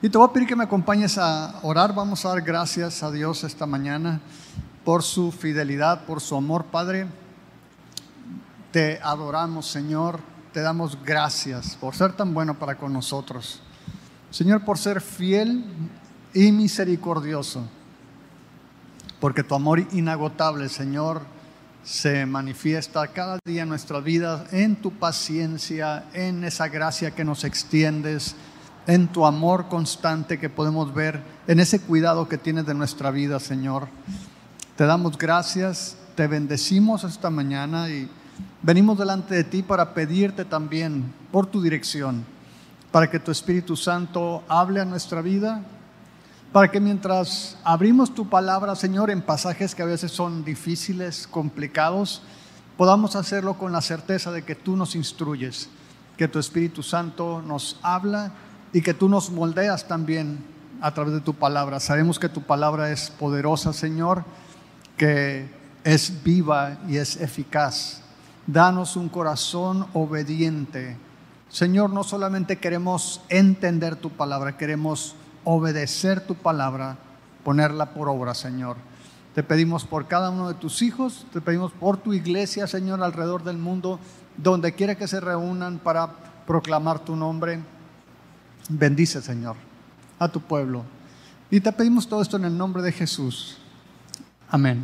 Y te voy a pedir que me acompañes a orar. Vamos a dar gracias a Dios esta mañana por su fidelidad, por su amor, Padre. Te adoramos, Señor. Te damos gracias por ser tan bueno para con nosotros. Señor, por ser fiel y misericordioso. Porque tu amor inagotable, Señor, se manifiesta cada día en nuestra vida, en tu paciencia, en esa gracia que nos extiendes, en tu amor constante que podemos ver, en ese cuidado que tienes de nuestra vida, Señor. Te damos gracias, te bendecimos esta mañana y venimos delante de ti para pedirte también por tu dirección, para que tu Espíritu Santo hable a nuestra vida, para que mientras abrimos tu palabra, Señor, en pasajes que a veces son difíciles, complicados, podamos hacerlo con la certeza de que tú nos instruyes, que tu Espíritu Santo nos habla y que tú nos moldeas también a través de tu palabra. Sabemos que tu palabra es poderosa, Señor, que es viva y es eficaz. Danos un corazón obediente. Señor, no solamente queremos entender tu palabra, queremos obedecer tu palabra, ponerla por obra, Señor. Te pedimos por cada uno de tus hijos, te pedimos por tu iglesia, Señor, alrededor del mundo, donde quiera que se reúnan para proclamar tu nombre. Bendice, Señor, a tu pueblo. Y te pedimos todo esto en el nombre de Jesús. Amén.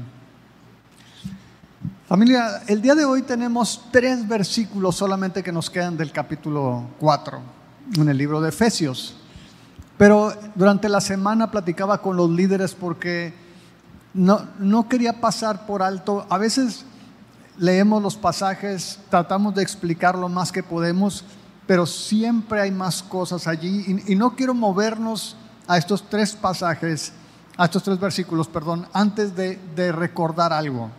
Familia, el día de hoy tenemos 3 versículos solamente que nos quedan del capítulo 4 en el libro de Efesios. Pero durante la semana platicaba con los líderes porque no quería pasar por alto. A veces leemos los pasajes, tratamos de explicar lo más que podemos, pero siempre hay más cosas allí y no quiero movernos a estos 3 pasajes, a estos 3 versículos, antes de recordar algo.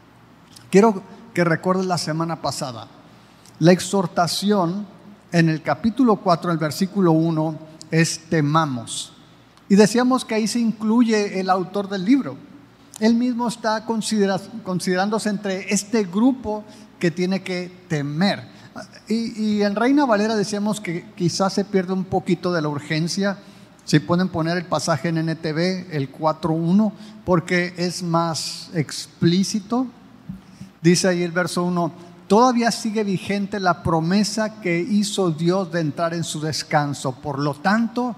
Quiero que recuerdes la semana pasada. La exhortación en el capítulo 4, el versículo 1, es temamos. Y decíamos que ahí se incluye el autor del libro. Él mismo está considerándose entre este grupo que tiene que temer. Y en Reina Valera decíamos que quizás se pierde un poquito de la urgencia. Si pueden poner el pasaje en NTV, el 4.1, porque es más explícito. Dice ahí el verso 1, todavía sigue vigente la promesa que hizo Dios de entrar en su descanso. Por lo tanto,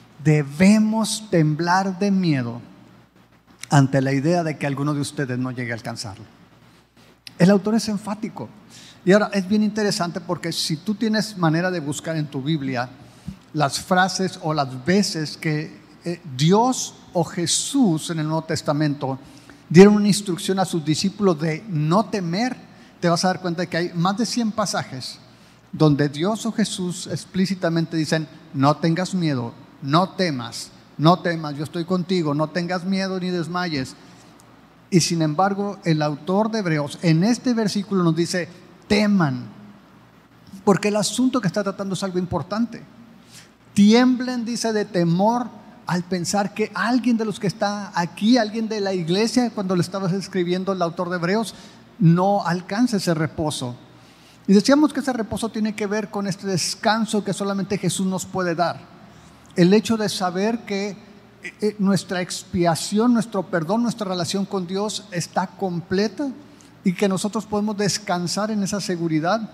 debemos temblar de miedo ante la idea de que alguno de ustedes no llegue a alcanzarlo. El autor es enfático. Y ahora es bien interesante porque si tú tienes manera de buscar en tu Biblia las frases o las veces que Dios o Jesús en el Nuevo Testamento dieron una instrucción a sus discípulos de no temer, te vas a dar cuenta de que hay más de 100 pasajes donde Dios o Jesús explícitamente dicen: no tengas miedo, no temas, yo estoy contigo, no tengas miedo ni desmayes. Y sin embargo, el autor de Hebreos en este versículo nos dice: teman, porque el asunto que está tratando es algo importante. Tiemblen, dice, de temor al pensar que alguien de los que está aquí, alguien de la iglesia, cuando le estabas escribiendo el autor de Hebreos, no alcanza ese reposo. Y decíamos que ese reposo tiene que ver con este descanso que solamente Jesús nos puede dar. El hecho de saber que nuestra expiación, nuestro perdón, nuestra relación con Dios está completa y que nosotros podemos descansar en esa seguridad.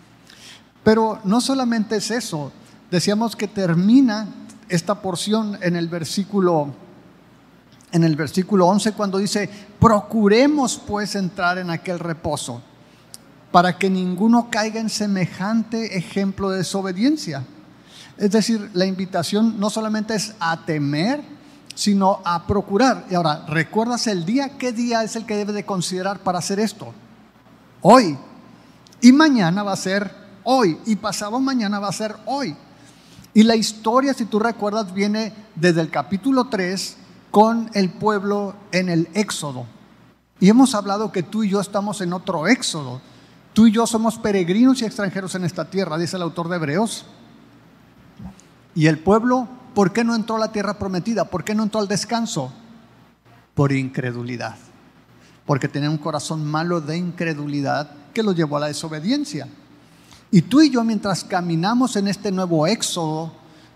Pero no solamente es eso. Decíamos que termina esta porción en el versículo 11 cuando dice: procuremos pues entrar en aquel reposo para que ninguno caiga en semejante ejemplo de desobediencia. Es decir, la invitación no solamente es a temer, sino a procurar. Y ahora, ¿recuerdas el día? ¿Qué día es el que debes de considerar para hacer esto? Hoy. Y mañana va a ser hoy. Y pasado mañana va a ser hoy. Y la historia, si tú recuerdas, viene desde el capítulo 3 con el pueblo en el Éxodo. Y hemos hablado que tú y yo estamos en otro Éxodo. Tú y yo somos peregrinos y extranjeros en esta tierra, dice el autor de Hebreos. Y el pueblo, ¿por qué no entró a la tierra prometida? ¿Por qué no entró al descanso? Por incredulidad. Porque tenía un corazón malo de incredulidad que lo llevó a la desobediencia. Y tú y yo, mientras caminamos en este nuevo Éxodo,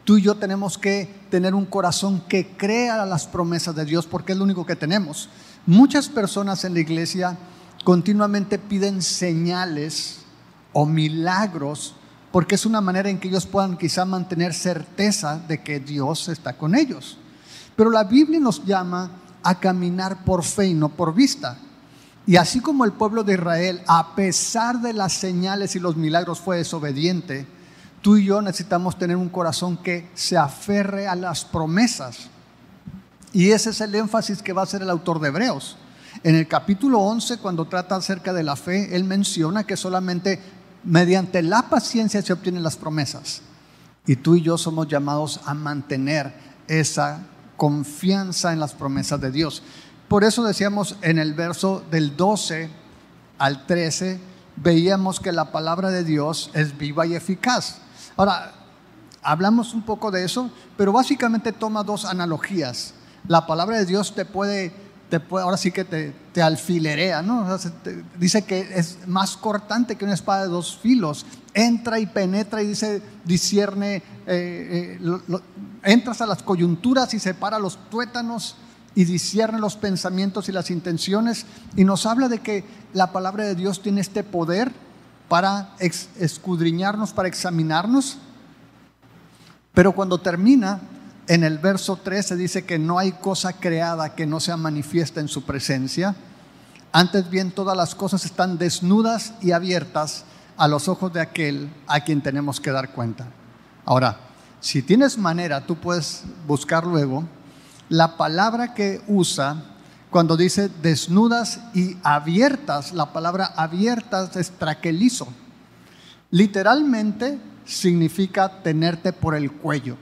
Tú y yo tenemos que tener un corazón que crea las promesas de Dios, porque es lo único que tenemos. Muchas personas en la iglesia continuamente piden señales o milagros, porque es una manera en que ellos puedan quizá mantener certeza de que Dios está con ellos. Pero la Biblia nos llama a caminar por fe y no por vista. Y así como el pueblo de Israel, a pesar de las señales y los milagros, fue desobediente, tú y yo necesitamos tener un corazón que se aferre a las promesas. Y ese es el énfasis que va a hacer el autor de Hebreos. En el capítulo 11, cuando trata acerca de la fe, él menciona que solamente mediante la paciencia se obtienen las promesas. Y tú y yo somos llamados a mantener esa confianza en las promesas de Dios. Por eso decíamos en el verso del 12 al 13, veíamos que la palabra de Dios es viva y eficaz. Ahora, hablamos un poco de eso, pero básicamente toma dos analogías. La palabra de Dios te puede ahora sí que te alfilerea, ¿no? O sea, dice que es más cortante que una espada de dos filos. Entra y penetra y dice, discierne, entras a las coyunturas y separa los tuétanos y discierne los pensamientos y las intenciones. Y nos habla de que la palabra de Dios tiene este poder para escudriñarnos, para examinarnos. Pero cuando termina, en el verso 13 dice que no hay cosa creada que no sea manifiesta en su presencia. Antes bien, todas las cosas están desnudas y abiertas a los ojos de aquel a quien tenemos que dar cuenta. Ahora, si tienes manera, tú puedes buscar luego la palabra que usa cuando dice desnudas y abiertas. La palabra abiertas es traquelizo. Literalmente significa tenerte por el cuello.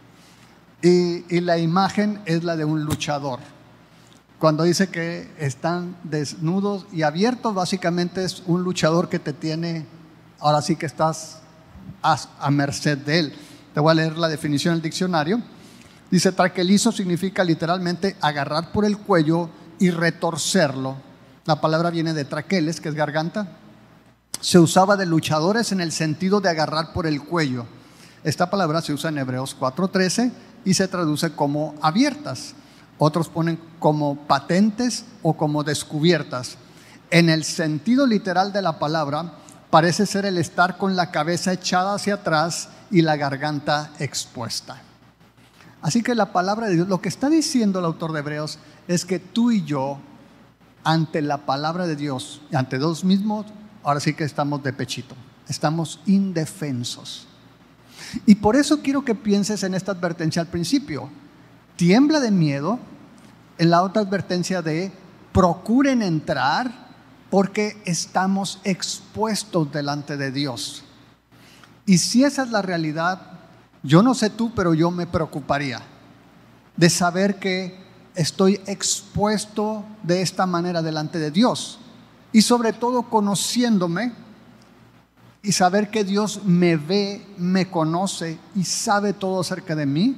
Y la imagen es la de un luchador. Cuando dice que están desnudos y abiertos, básicamente es un luchador que te tiene, ahora sí que estás a merced de él. Te voy a leer la definición del diccionario. Dice, traquelizo significa literalmente agarrar por el cuello y retorcerlo. La palabra viene de traqueles, que es garganta. Se usaba de luchadores en el sentido de agarrar por el cuello. Esta palabra se usa en Hebreos 4:13 y se traduce como abiertas. Otros ponen como patentes o como descubiertas. En el sentido literal de la palabra, parece ser el estar con la cabeza echada hacia atrás y la garganta expuesta. Así que la palabra de Dios, lo que está diciendo el autor de Hebreos, es que tú y yo, ante la palabra de Dios, ante Dios mismos, ahora sí que estamos de pechito, estamos indefensos. Y por eso quiero que pienses en esta advertencia al principio. Tiembla de miedo. En la otra advertencia de procuren entrar porque estamos expuestos delante de Dios. Y si esa es la realidad, yo no sé tú, pero yo me preocuparía de saber que estoy expuesto de esta manera delante de Dios. Y sobre todo conociéndome y saber que Dios me ve, me conoce y sabe todo acerca de mí,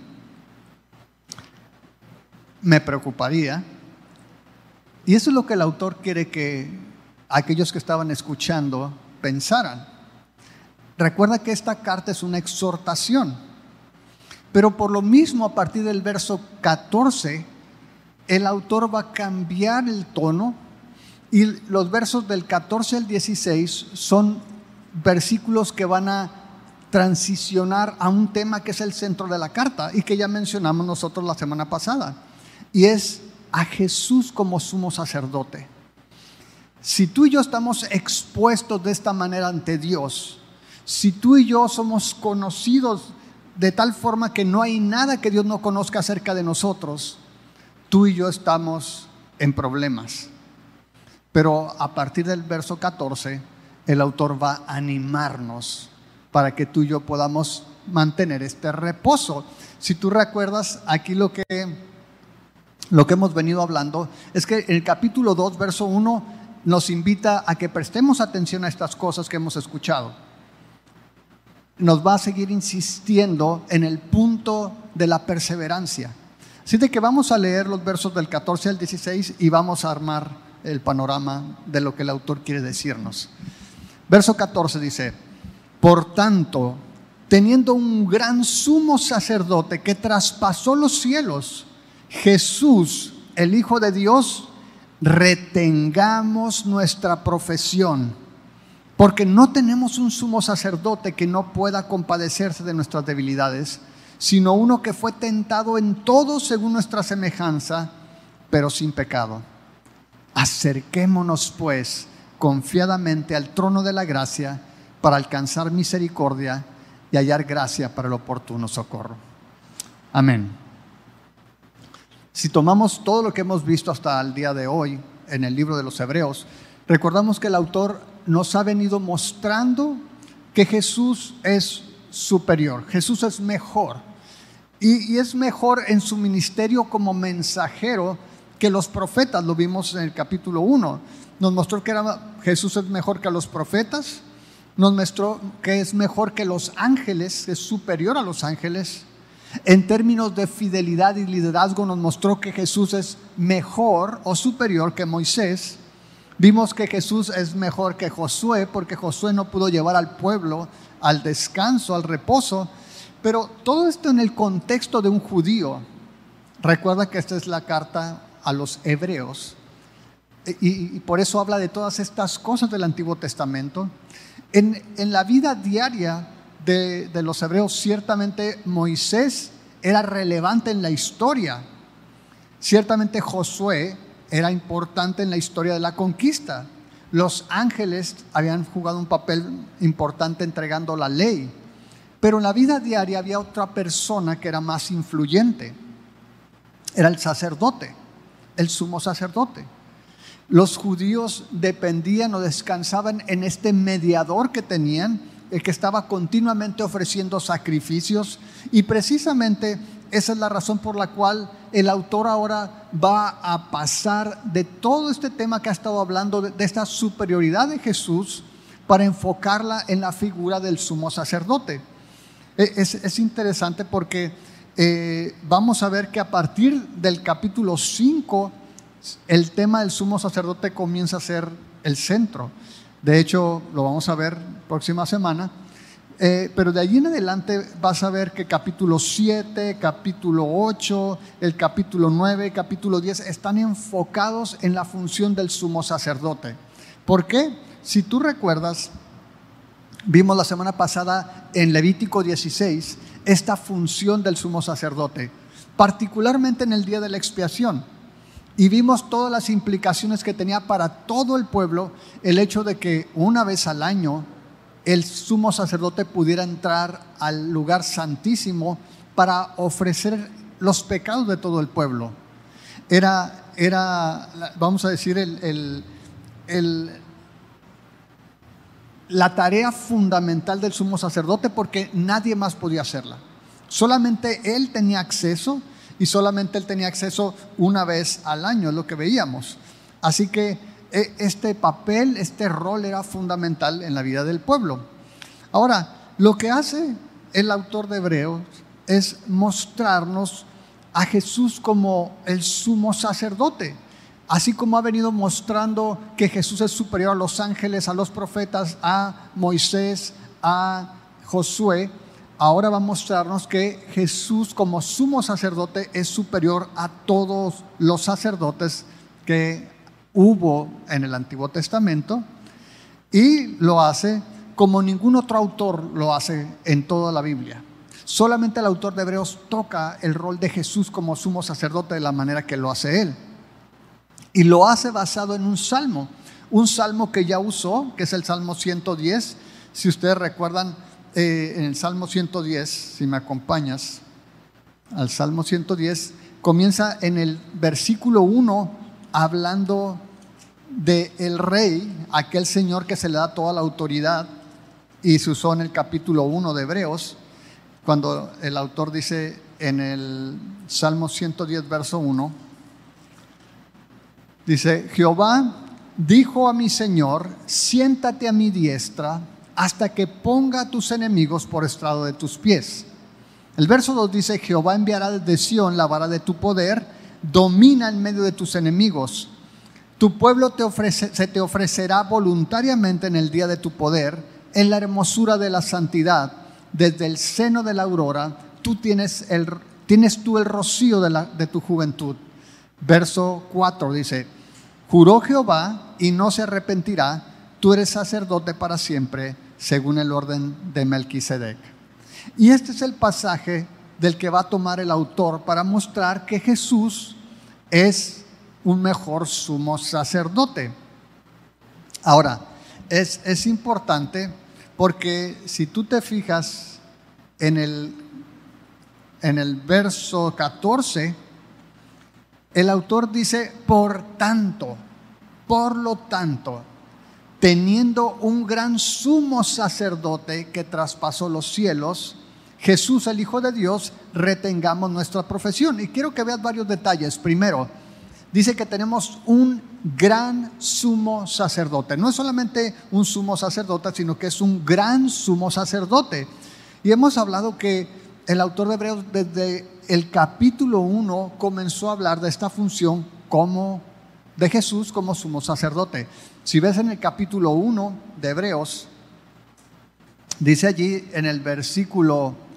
me preocuparía. Y eso es lo que el autor quiere que aquellos que estaban escuchando pensaran. Recuerda que esta carta es una exhortación, pero por lo mismo a partir del verso 14, el autor va a cambiar el tono y los versos del 14 al 16 son versículos que van a transicionar a un tema que es el centro de la carta y que ya mencionamos nosotros la semana pasada, y es a Jesús como sumo sacerdote. Si tú y yo estamos expuestos de esta manera ante Dios, si tú y yo somos conocidos de tal forma que no hay nada que Dios no conozca acerca de nosotros, tú y yo estamos en problemas. Pero a partir del verso 14, el autor va a animarnos para que tú y yo podamos mantener este reposo. Si tú recuerdas, aquí lo que hemos venido hablando es que en el capítulo 2, verso 1, nos invita a que prestemos atención a estas cosas que hemos escuchado. Nos va a seguir insistiendo en el punto de la perseverancia. Así de que vamos a leer los versos del 14 al 16 y vamos a armar el panorama de lo que el autor quiere decirnos. Verso 14 dice: por tanto, teniendo un gran sumo sacerdote que traspasó los cielos, Jesús, el Hijo de Dios, retengamos nuestra profesión, porque no tenemos un sumo sacerdote que no pueda compadecerse de nuestras debilidades, sino uno que fue tentado en todo según nuestra semejanza, pero sin pecado. Acerquémonos pues confiadamente al trono de la gracia para alcanzar misericordia y hallar gracia para el oportuno socorro. Amén. Si tomamos todo lo que hemos visto hasta el día de hoy en el libro de los Hebreos, recordamos que el autor nos ha venido mostrando que Jesús es superior, Jesús es mejor. Y es mejor en su ministerio como mensajero que los profetas. Lo vimos en el capítulo 1. Nos mostró que Jesús es mejor que los profetas. Nos mostró que es mejor que los ángeles, es superior a los ángeles. En términos de fidelidad y liderazgo nos mostró que Jesús es mejor o superior que Moisés. Vimos que Jesús es mejor que Josué, porque Josué no pudo llevar al pueblo al descanso, al reposo. Pero todo esto en el contexto de un judío. Recuerda que esta es la carta a los hebreos. Y por eso habla de todas estas cosas del Antiguo Testamento. En la vida diaria de los hebreos, ciertamente Moisés era relevante en la historia. Ciertamente Josué era importante en la historia de la conquista. Los ángeles habían jugado un papel importante entregando la ley. Pero en la vida diaria había otra persona que era más influyente. Era el sacerdote, el sumo sacerdote. Los judíos dependían o descansaban en este mediador que tenían, el que estaba continuamente ofreciendo sacrificios. Y precisamente esa es la razón por la cual el autor ahora va a pasar de todo este tema que ha estado hablando, de esta superioridad de Jesús, para enfocarla en la figura del sumo sacerdote. Es interesante porque vamos a ver que a partir del capítulo 5 el tema del sumo sacerdote comienza a ser el centro. De hecho, lo vamos a ver próxima semana, pero de allí en adelante vas a ver que capítulo 7, capítulo 8, el capítulo 9, capítulo 10 están enfocados en la función del sumo sacerdote. ¿Por qué? Si tú recuerdas, vimos la semana pasada en Levítico 16 esta función del sumo sacerdote, particularmente en el día de la expiación. Y vimos todas las implicaciones que tenía para todo el pueblo el hecho de que una vez al año el sumo sacerdote pudiera entrar al lugar santísimo para ofrecer los pecados de todo el pueblo. Era vamos a decir, la tarea fundamental del sumo sacerdote, porque nadie más podía hacerla. Solamente él tenía acceso, y solamente él tenía acceso una vez al año, es lo que veíamos. Así que este papel, este rol era fundamental en la vida del pueblo. Ahora, lo que hace el autor de Hebreos es mostrarnos a Jesús como el sumo sacerdote. Así como ha venido mostrando que Jesús es superior a los ángeles, a los profetas, a Moisés, a Josué, ahora va a mostrarnos que Jesús como sumo sacerdote es superior a todos los sacerdotes que hubo en el Antiguo Testamento, y lo hace como ningún otro autor lo hace en toda la Biblia. Solamente el autor de Hebreos toca el rol de Jesús como sumo sacerdote de la manera que lo hace él. Y lo hace basado en un salmo que ya usó, que es el Salmo 110. Si ustedes recuerdan, en el Salmo 110, si me acompañas al Salmo 110, comienza en el versículo 1 hablando del rey, aquel Señor que se le da toda la autoridad, y se usó en el capítulo 1 de Hebreos, cuando el autor dice en el Salmo 110, verso 1, dice: Jehová dijo a mi Señor, siéntate a mi diestra hasta que ponga a tus enemigos por estrado de tus pies. El verso 2 dice: Jehová enviará desde Sión la vara de tu poder, domina en medio de tus enemigos. Tu pueblo se te ofrecerá voluntariamente en el día de tu poder, en la hermosura de la santidad. desde el seno de la aurora, tienes tú el rocío de tu juventud. Verso 4 dice: juró Jehová y no se arrepentirá, tú eres sacerdote para siempre, según el orden de Melquisedec. Y este es el pasaje del que va a tomar el autor para mostrar que Jesús es un mejor sumo sacerdote. Ahora, es importante porque si tú te fijas en el verso 14, el autor dice: por lo tanto, teniendo un gran sumo sacerdote que traspasó los cielos, Jesús el Hijo de Dios, retengamos nuestra profesión. Y quiero que veas varios detalles. Primero, dice que tenemos un gran sumo sacerdote. No es solamente un sumo sacerdote, sino que es un gran sumo sacerdote. Y hemos hablado que el autor de Hebreos desde el capítulo 1 comenzó a hablar de esta función de Jesús como sumo sacerdote. Si ves en el capítulo 1 de Hebreos, dice allí en el versículo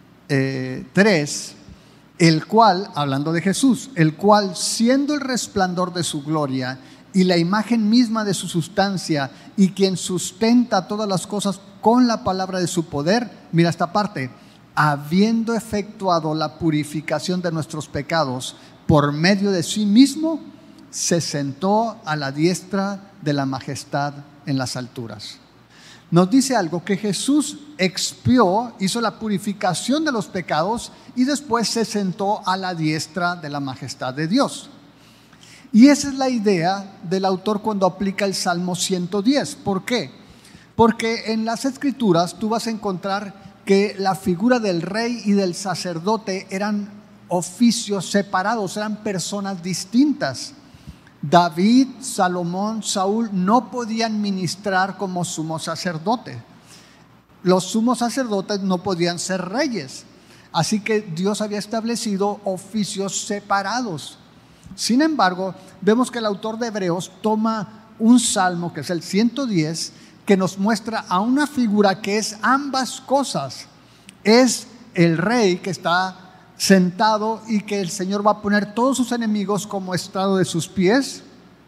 3, el cual, hablando de Jesús, el cual siendo el resplandor de su gloria y la imagen misma de su sustancia, y quien sustenta todas las cosas con la palabra de su poder, mira esta parte, habiendo efectuado la purificación de nuestros pecados por medio de sí mismo, se sentó a la diestra de la majestad en las alturas. Nos dice algo, que Jesús expió, hizo la purificación de los pecados y después se sentó a la diestra de la majestad de Dios. Y esa es la idea del autor cuando aplica el Salmo 110. ¿Por qué? Porque en las Escrituras tú vas a encontrar que la figura del rey y del sacerdote eran oficios separados, eran personas distintas. David, Salomón, Saúl no podían ministrar como sumo sacerdote. Los sumos sacerdotes no podían ser reyes. Así que Dios había establecido oficios separados. Sin embargo, vemos que el autor de Hebreos toma un salmo, que es el 110, que nos muestra a una figura que es ambas cosas. Es el rey que está sentado y que el Señor va a poner todos sus enemigos como estrado de sus pies.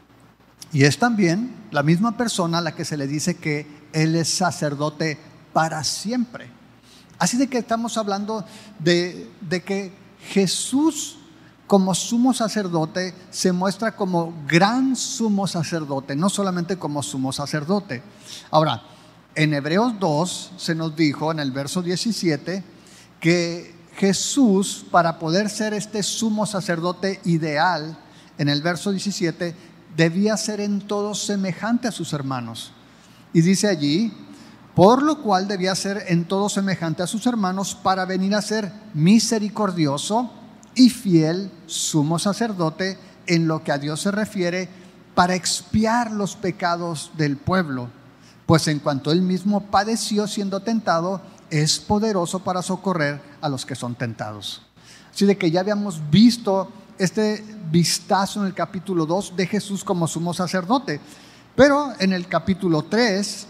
Y es también la misma persona a la que se le dice que Él es sacerdote para siempre. Así de que estamos hablando de que Jesús como sumo sacerdote se muestra como gran sumo sacerdote, no solamente como sumo sacerdote. Ahora, en Hebreos 2 se nos dijo en el verso 17 que Jesús, para poder ser este sumo sacerdote ideal, en el verso 17, debía ser en todo semejante a sus hermanos. Y dice allí: por lo cual debía ser en todo semejante a sus hermanos, para venir a ser misericordioso y fiel sumo sacerdote en lo que a Dios se refiere, para expiar los pecados del pueblo. Pues en cuanto él mismo padeció siendo tentado, es poderoso para socorrer a los que son tentados. Así de que ya habíamos visto este vistazo en el capítulo 2 de Jesús como sumo sacerdote. Pero en el capítulo 3,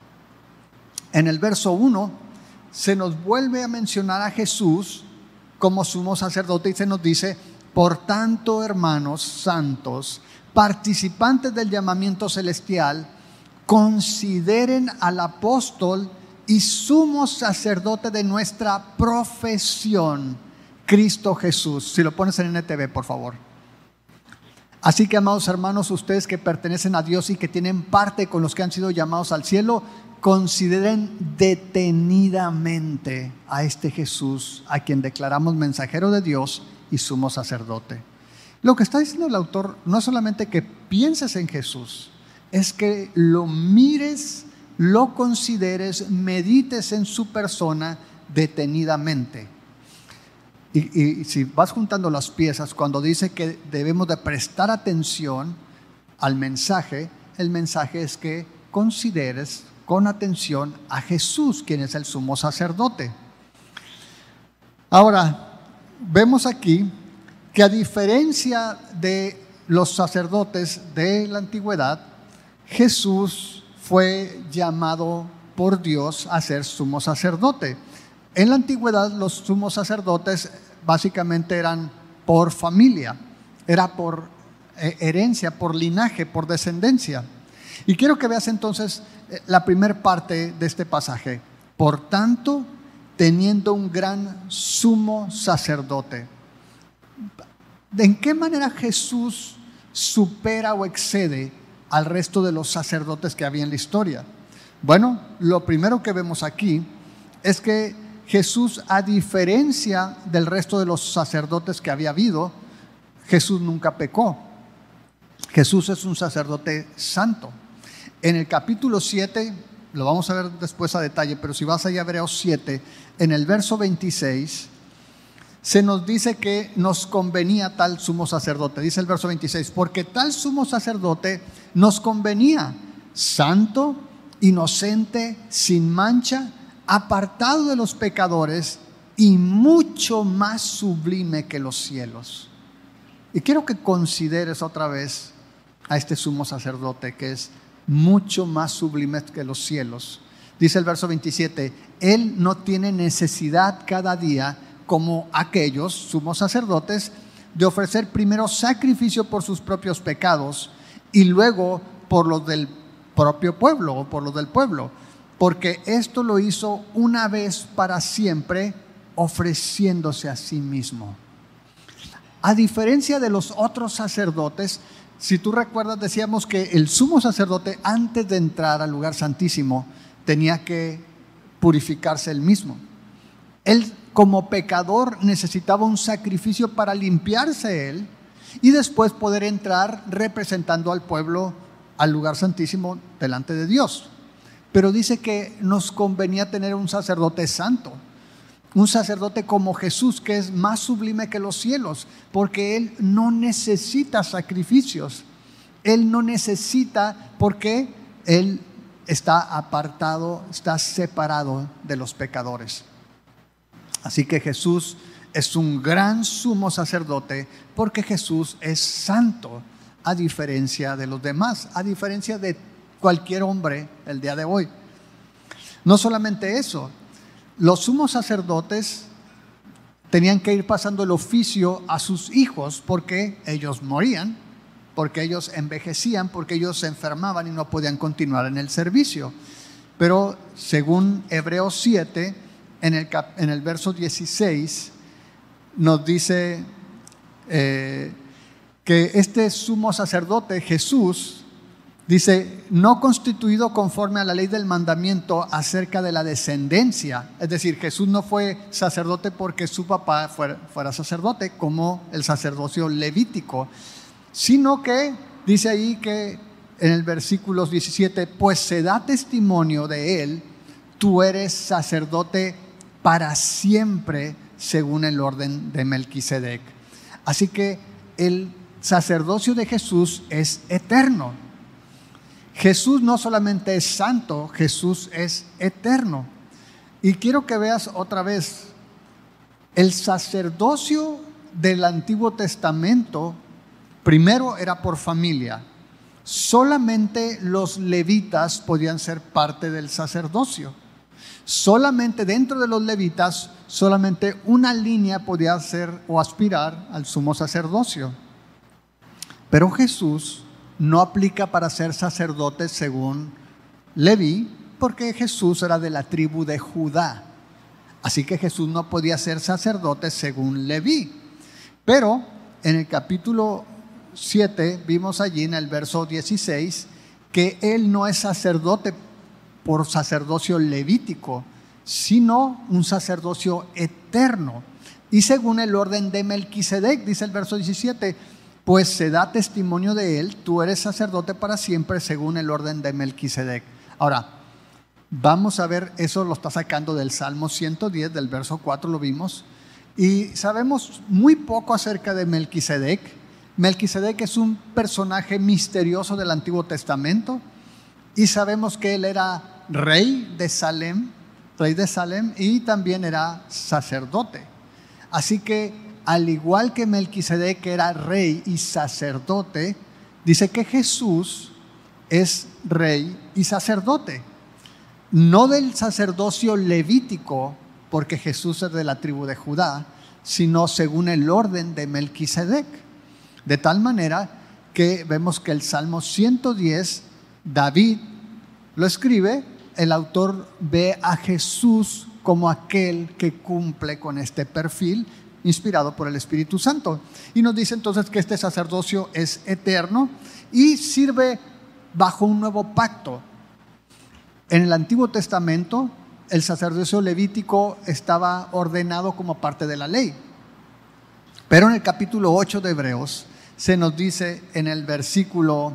en el verso 1, se nos vuelve a mencionar a Jesús como sumo sacerdote y se nos dice: por tanto, hermanos santos, participantes del llamamiento celestial, consideren al apóstol y sumo sacerdote de nuestra profesión, Cristo Jesús. Si lo pones en NTV, por favor. Así que, amados hermanos, ustedes que pertenecen a Dios y que tienen parte con los que han sido llamados al cielo, consideren detenidamente a este Jesús, a quien declaramos mensajero de Dios y sumo sacerdote. Lo que está diciendo el autor no es solamente que pienses en Jesús, es que lo mires, lo consideres, medites en su persona detenidamente. Y si vas juntando las piezas, cuando dice que debemos de prestar atención al mensaje, el mensaje es que consideres con atención a Jesús, quien es el sumo sacerdote. Ahora, vemos aquí que a diferencia de los sacerdotes de la antigüedad, Jesús fue llamado por Dios a ser sumo sacerdote. En la antigüedad los sumos sacerdotes básicamente eran por familia, era por herencia, por linaje, por descendencia. Y quiero que veas entonces la primera parte de este pasaje. Por tanto, teniendo un gran sumo sacerdote. ¿En qué manera Jesús supera o excede al resto de los sacerdotes que había en la historia? Bueno, lo primero que vemos aquí es que Jesús, a diferencia del resto de los sacerdotes que había habido, Jesús nunca pecó. Jesús es un sacerdote santo. En el capítulo 7, lo vamos a ver después a detalle, pero si vas allá a Hebreos 7, en el verso 26, se nos dice que nos convenía tal sumo sacerdote. Dice el verso 26, porque tal sumo sacerdote nos convenía, santo, inocente, sin mancha, apartado de los pecadores y mucho más sublime que los cielos. Y quiero que consideres otra vez a este sumo sacerdote que es mucho más sublime que los cielos. Dice el verso 27, Él no tiene necesidad cada día, como aquellos sumos sacerdotes, de ofrecer primero sacrificio por sus propios pecados y luego por los del propio pueblo o por los del pueblo, porque esto lo hizo una vez para siempre, ofreciéndose a sí mismo. A diferencia de los otros sacerdotes, si tú recuerdas, decíamos que el sumo sacerdote, antes de entrar al lugar santísimo, tenía que purificarse él mismo. Él, como pecador, necesitaba un sacrificio para limpiarse él y después poder entrar representando al pueblo al lugar santísimo delante de Dios. Pero dice que nos convenía tener un sacerdote santo, un sacerdote como Jesús, que es más sublime que los cielos, porque Él no necesita sacrificios. Él no necesita, porque Él está apartado, está separado de los pecadores. Así que Jesús es un gran sumo sacerdote, porque Jesús es santo, a diferencia de los demás, a diferencia de cualquier hombre el día de hoy. No solamente eso, los sumos sacerdotes tenían que ir pasando el oficio a sus hijos porque ellos morían, porque ellos envejecían, porque ellos se enfermaban y no podían continuar en el servicio. Pero según Hebreos 7, en el verso 16, nos dice que este sumo sacerdote, Jesús, dice, no constituido conforme a la ley del mandamiento acerca de la descendencia. Es decir, Jesús no fue sacerdote porque su papá fuera sacerdote, como el sacerdocio levítico, sino que dice ahí que en el versículo 17, pues se da testimonio de él, tú eres sacerdote para siempre según el orden de Melquisedec. Así que el sacerdocio de Jesús es eterno. Jesús no solamente es santo, Jesús es eterno. Y quiero que veas otra vez, el sacerdocio del Antiguo Testamento primero era por familia. Solamente los levitas podían ser parte del sacerdocio. Solamente dentro de los levitas, solamente una línea podía ser o aspirar al sumo sacerdocio. Pero Jesús no aplica para ser sacerdote según Leví, porque Jesús era de la tribu de Judá. Así que Jesús no podía ser sacerdote según Leví. Pero en el capítulo 7 vimos allí en el verso 16 que Él no es sacerdote por sacerdocio levítico, sino un sacerdocio eterno. Y según el orden de Melquisedec, dice el verso 17, pues se da testimonio de él, tú eres sacerdote para siempre según el orden de Melquisedec. Ahora, vamos a ver, eso lo está sacando del Salmo 110, del verso 4 lo vimos, y sabemos muy poco acerca de Melquisedec. Melquisedec es un personaje misterioso del Antiguo Testamento, y sabemos que él era rey de Salem, y también era sacerdote. Así que al igual que Melquisedec era rey y sacerdote, dice que Jesús es rey y sacerdote. No del sacerdocio levítico, porque Jesús es de la tribu de Judá, sino según el orden de Melquisedec. De tal manera que vemos que el Salmo 110, David lo escribe, el autor ve a Jesús como aquel que cumple con este perfil inspirado por el Espíritu Santo. Y nos dice entonces que este sacerdocio es eterno y sirve bajo un nuevo pacto. En el Antiguo Testamento, el sacerdocio levítico estaba ordenado como parte de la ley. Pero en el capítulo 8 de Hebreos se nos dice en el versículo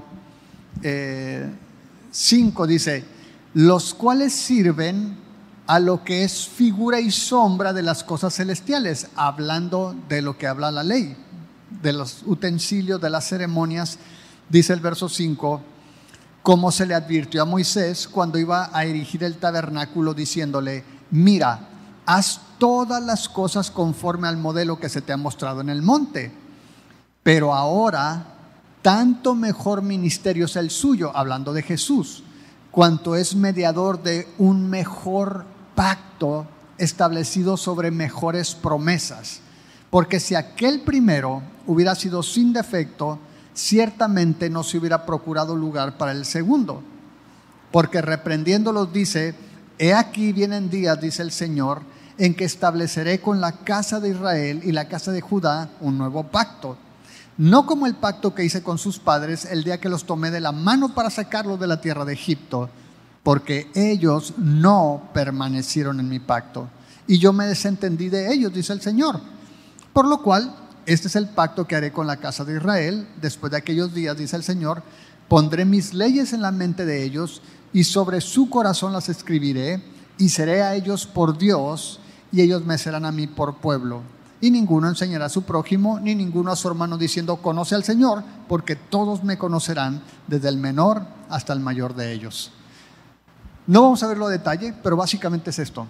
5, dice, los cuales sirven a lo que es figura y sombra de las cosas celestiales, hablando de lo que habla la ley, de los utensilios, de las ceremonias. Dice el verso 5, como se le advirtió a Moisés cuando iba a erigir el tabernáculo, diciéndole, mira, haz todas las cosas conforme al modelo que se te ha mostrado en el monte. Pero ahora, tanto mejor ministerio es el suyo, hablando de Jesús, cuanto es mediador de un mejor pacto establecido sobre mejores promesas. Porque si aquel primero hubiera sido sin defecto, ciertamente no se hubiera procurado lugar para el segundo. Porque reprendiéndolos dice, he aquí vienen días, dice el Señor, en que estableceré con la casa de Israel y la casa de Judá un nuevo pacto. No como el pacto que hice con sus padres el día que los tomé de la mano para sacarlos de la tierra de Egipto, porque ellos no permanecieron en mi pacto, y yo me desentendí de ellos, dice el Señor. Por lo cual, este es el pacto que haré con la casa de Israel. Después de aquellos días, dice el Señor, pondré mis leyes en la mente de ellos, y sobre su corazón las escribiré, y seré a ellos por Dios, y ellos me serán a mí por pueblo. Y ninguno enseñará a su prójimo, ni ninguno a su hermano, diciendo, conoce al Señor, porque todos me conocerán, desde el menor hasta el mayor de ellos. No vamos a verlo a detalle, pero básicamente es esto.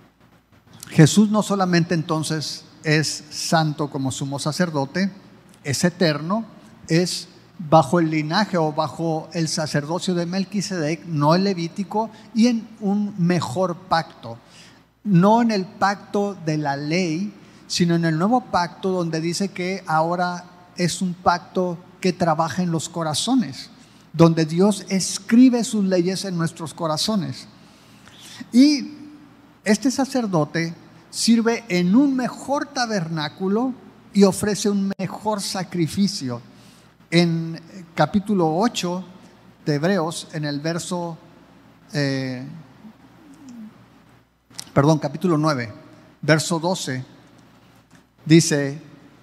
Jesús no solamente entonces es santo como sumo sacerdote, es eterno, es bajo el linaje o bajo el sacerdocio de Melquisedec, no el levítico, y en un mejor pacto. No en el pacto de la ley, sino en el nuevo pacto, donde dice que ahora es un pacto que trabaja en los corazones, donde Dios escribe sus leyes en nuestros corazones. Y este sacerdote sirve en un mejor tabernáculo y ofrece un mejor sacrificio. En capítulo 8 de Hebreos, en el verso, capítulo 9, verso 12, dice,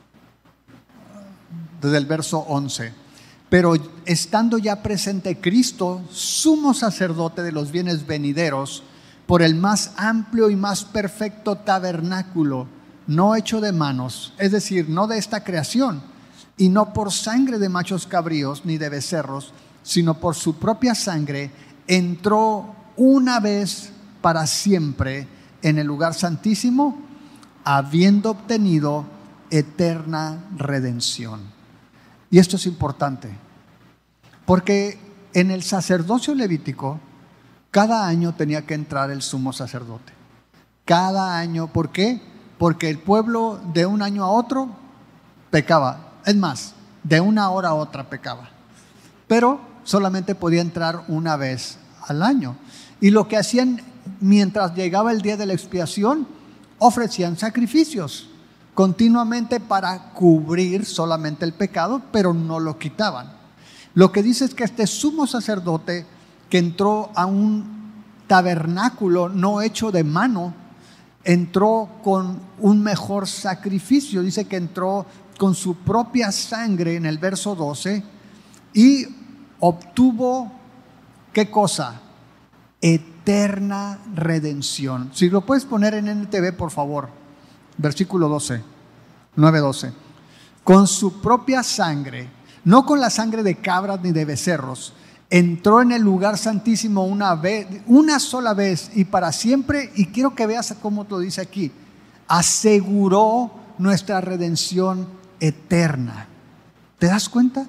desde el verso 11, pero estando ya presente Cristo, sumo sacerdote de los bienes venideros, por el más amplio y más perfecto tabernáculo, no hecho de manos, es decir, no de esta creación, y no por sangre de machos cabríos ni de becerros, sino por su propia sangre, entró una vez para siempre en el lugar santísimo, habiendo obtenido eterna redención. Y esto es importante, porque en el sacerdocio levítico, cada año tenía que entrar el sumo sacerdote. Cada año, ¿por qué? Porque el pueblo de un año a otro pecaba. Es más, de una hora a otra pecaba. Pero solamente podía entrar una vez al año. Y lo que hacían mientras llegaba el día de la expiación, ofrecían sacrificios continuamente para cubrir solamente el pecado, pero no lo quitaban. Lo que dice es que este sumo sacerdote que entró a un tabernáculo no hecho de mano, entró con un mejor sacrificio. Dice que entró con su propia sangre en el verso 12 y obtuvo, ¿qué cosa? Eterna redención. Si lo puedes poner en NTV, por favor. Versículo 12, 9:12. Con su propia sangre, no con la sangre de cabras ni de becerros, entró en el lugar santísimo una sola vez y para siempre. Y quiero que veas cómo lo dice aquí. Aseguró nuestra redención eterna. ¿Te das cuenta?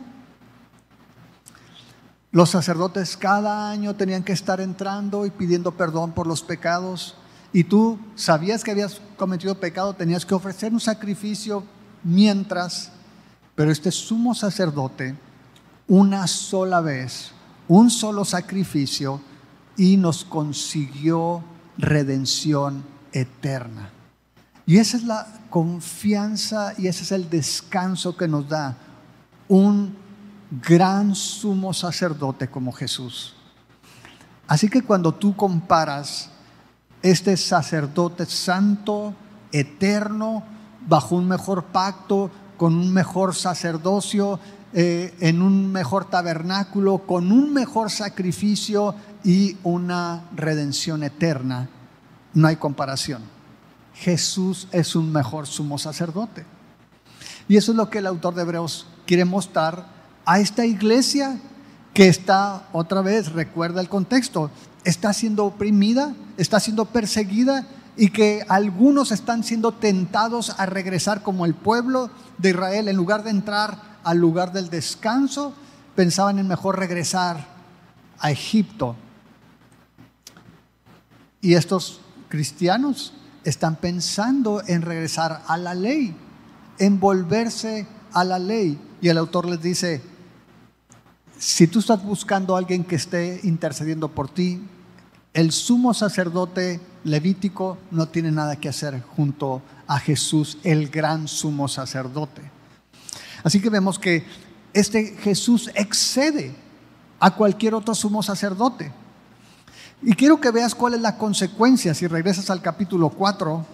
Los sacerdotes cada año tenían que estar entrando y pidiendo perdón por los pecados. y tú sabías que habías cometido pecado, tenías que ofrecer un sacrificio mientras, pero este sumo sacerdote, una sola vez, un solo sacrificio, y nos consiguió redención eterna. Y esa es la confianza y ese es el descanso que nos da un gran sumo sacerdote como Jesús. Así que cuando tú comparas este sacerdote santo, eterno, bajo un mejor pacto, con un mejor sacerdocio, en un mejor tabernáculo, con un mejor sacrificio y una redención eterna, no hay comparación. Jesús es un mejor sumo sacerdote. Y eso es lo que el autor de Hebreos quiere mostrar a esta iglesia que está, otra vez, recuerda el contexto, está siendo oprimida, está siendo perseguida, y que algunos están siendo tentados a regresar como el pueblo de Israel. En lugar de entrar al lugar del descanso, pensaban en mejor regresar a Egipto. Y estos cristianos están pensando en regresar a la ley, en volverse a la ley. Y el autor les dice, si tú estás buscando a alguien que esté intercediendo por ti, el sumo sacerdote levítico no tiene nada que hacer junto a Jesús, el gran sumo sacerdote. Así que vemos que este Jesús excede a cualquier otro sumo sacerdote. Y quiero que veas cuál es la consecuencia. Si regresas al capítulo 4,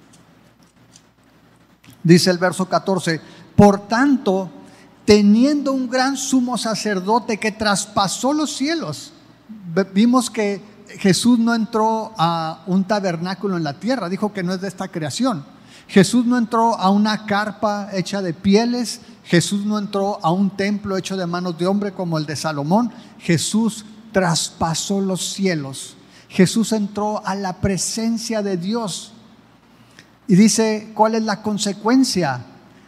dice el verso 14, por tanto, teniendo un gran sumo sacerdote que traspasó los cielos. Vimos que Jesús no entró a un tabernáculo en la tierra, dijo que no es de esta creación. Jesús no entró a una carpa hecha de pieles, Jesús no entró a un templo hecho de manos de hombre como el de Salomón. Jesús traspasó los cielos. Jesús entró a la presencia de Dios. Y dice, ¿cuál es la consecuencia?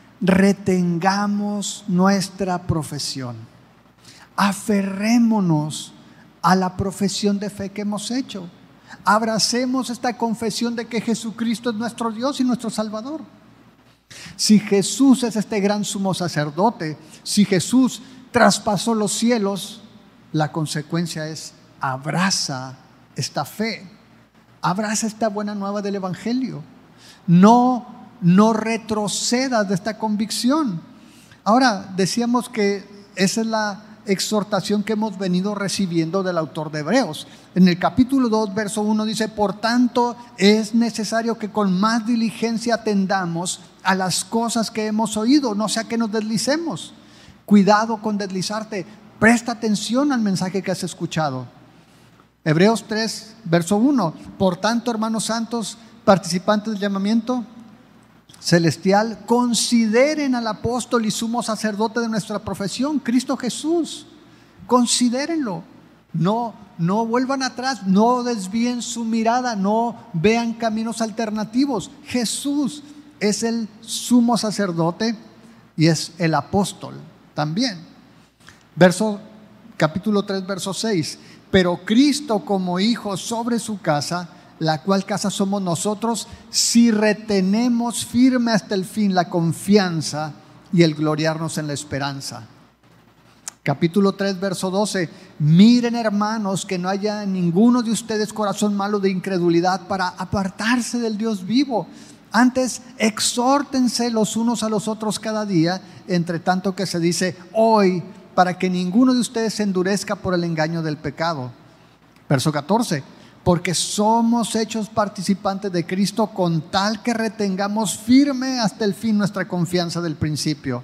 Retengamos nuestra profesión. Aferrémonos a la profesión de fe que hemos hecho. Abracemos esta confesión de que Jesucristo es nuestro Dios y nuestro Salvador. Si Jesús es este gran sumo sacerdote, si Jesús traspasó los cielos, la consecuencia es abraza esta fe, abraza esta buena nueva del Evangelio. No retrocedas de esta convicción. Ahora, decíamos que esa es la exhortación que hemos venido recibiendo del autor de Hebreos. En el capítulo 2, verso 1 dice, por tanto es necesario que con más diligencia atendamos a las cosas que hemos oído, no sea que nos deslicemos. Cuidado con deslizarte, presta atención al mensaje que has escuchado. Hebreos 3, verso 1, por tanto, hermanos santos, participantes del llamamiento celestial, consideren al apóstol y sumo sacerdote de nuestra profesión, Cristo Jesús. Considérenlo. No vuelvan atrás, no desvíen su mirada, no vean caminos alternativos. Jesús es el sumo sacerdote y es el apóstol también. Capítulo 3, verso 6. Pero Cristo como hijo sobre su casa, la cual casa somos nosotros, si retenemos firme hasta el fin la confianza y el gloriarnos en la esperanza. Capítulo 3, verso 12. Miren, hermanos, que no haya en ninguno de ustedes corazón malo de incredulidad para apartarse del Dios vivo. Antes, exhórtense los unos a los otros cada día, entre tanto que se dice hoy, para que ninguno de ustedes se endurezca por el engaño del pecado. Verso 14. Porque somos hechos participantes de Cristo con tal que retengamos firme hasta el fin nuestra confianza del principio.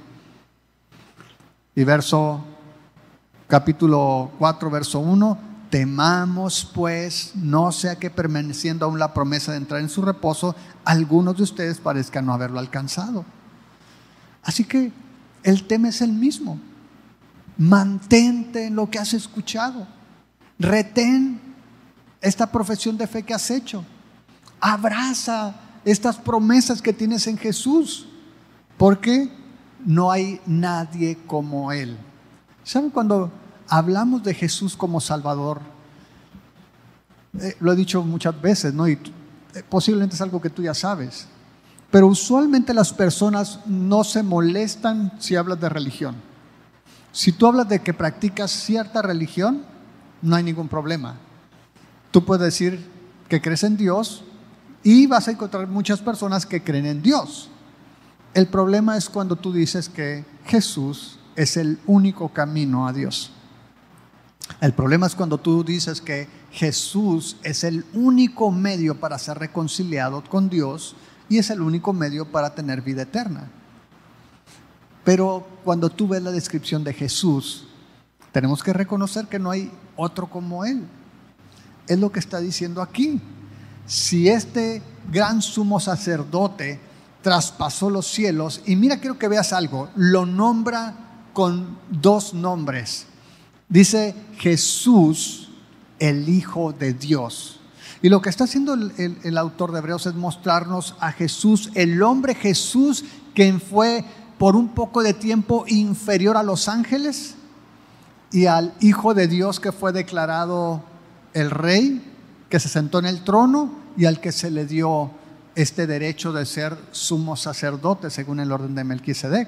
Y capítulo 4, verso 1, temamos pues, no sea que permaneciendo aún la promesa de entrar en su reposo, algunos de ustedes parezcan no haberlo alcanzado. Así que el tema es el mismo. Mantente en lo que has escuchado. Retén esta profesión de fe que has hecho. Abraza estas promesas que tienes en Jesús, porque no hay nadie como Él. ¿Saben? Cuando hablamos de Jesús como Salvador, lo he dicho muchas veces, ¿no? Y Posiblemente es algo que tú ya sabes. Pero usualmente las personas no se molestan si hablas de religión. Si tú hablas de que practicas cierta religión, no hay ningún problema. Tú puedes decir que crees en Dios y vas a encontrar muchas personas que creen en Dios. El problema es cuando tú dices que Jesús es el único camino a Dios. El problema es cuando tú dices que Jesús es el único medio para ser reconciliado con Dios y es el único medio para tener vida eterna. Pero cuando tú ves la descripción de Jesús, tenemos que reconocer que no hay otro como Él. Es lo que está diciendo aquí. Si este gran sumo sacerdote traspasó los cielos, y mira, quiero que veas algo, lo nombra con dos nombres. Dice Jesús, el Hijo de Dios. Y lo que está haciendo el autor de Hebreos es mostrarnos a Jesús, el hombre Jesús, quien fue por un poco de tiempo inferior a los ángeles, y al Hijo de Dios que fue declarado el Rey, que se sentó en el trono, y al que se le dio este derecho de ser sumo sacerdote según el orden de Melquisedec.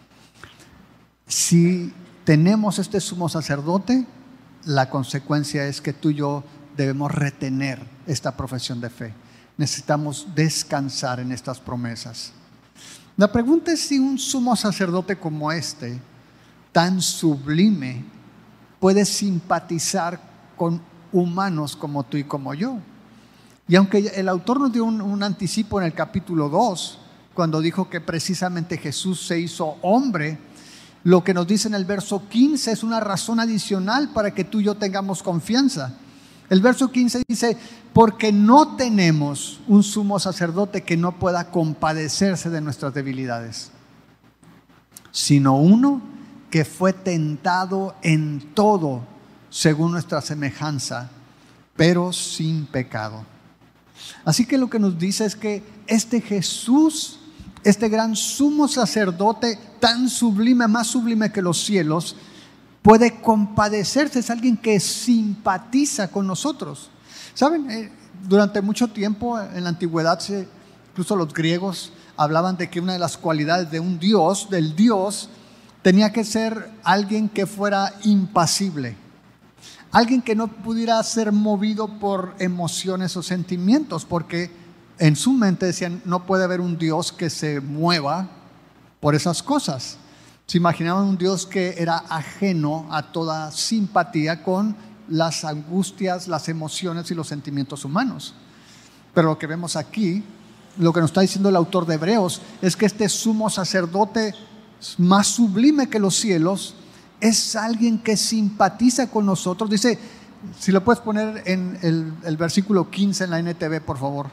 Si tenemos este sumo sacerdote, la consecuencia es que tú y yo debemos retener esta profesión de fe. Necesitamos descansar en estas promesas. La pregunta es si un sumo sacerdote como este, tan sublime, puede simpatizar con humanos como tú y como yo. Y aunque el autor nos dio un anticipo en el capítulo 2, cuando dijo que precisamente Jesús se hizo hombre, lo que nos dice en el verso 15 es una razón adicional para que tú y yo tengamos confianza. El verso 15 dice, porque no tenemos un sumo sacerdote que no pueda compadecerse de nuestras debilidades, sino uno que fue tentado en todo según nuestra semejanza, pero sin pecado. Así que lo que nos dice es que este Jesús, este gran sumo sacerdote tan sublime, más sublime que los cielos, puede compadecerse, es alguien que simpatiza con nosotros. ¿Saben? Durante mucho tiempo en la antigüedad, incluso los griegos hablaban de que una de las cualidades de un Dios, del Dios, tenía que ser alguien que fuera impasible. Alguien que no pudiera ser movido por emociones o sentimientos, porque en su mente decían, no puede haber un Dios que se mueva por esas cosas. Se imaginaban un Dios que era ajeno a toda simpatía con las angustias, las emociones y los sentimientos humanos. Pero lo que vemos aquí, lo que nos está diciendo el autor de Hebreos, es que este sumo sacerdote más sublime que los cielos es alguien que simpatiza con nosotros. Dice, si lo puedes poner en el versículo 15 en la NTV, por favor.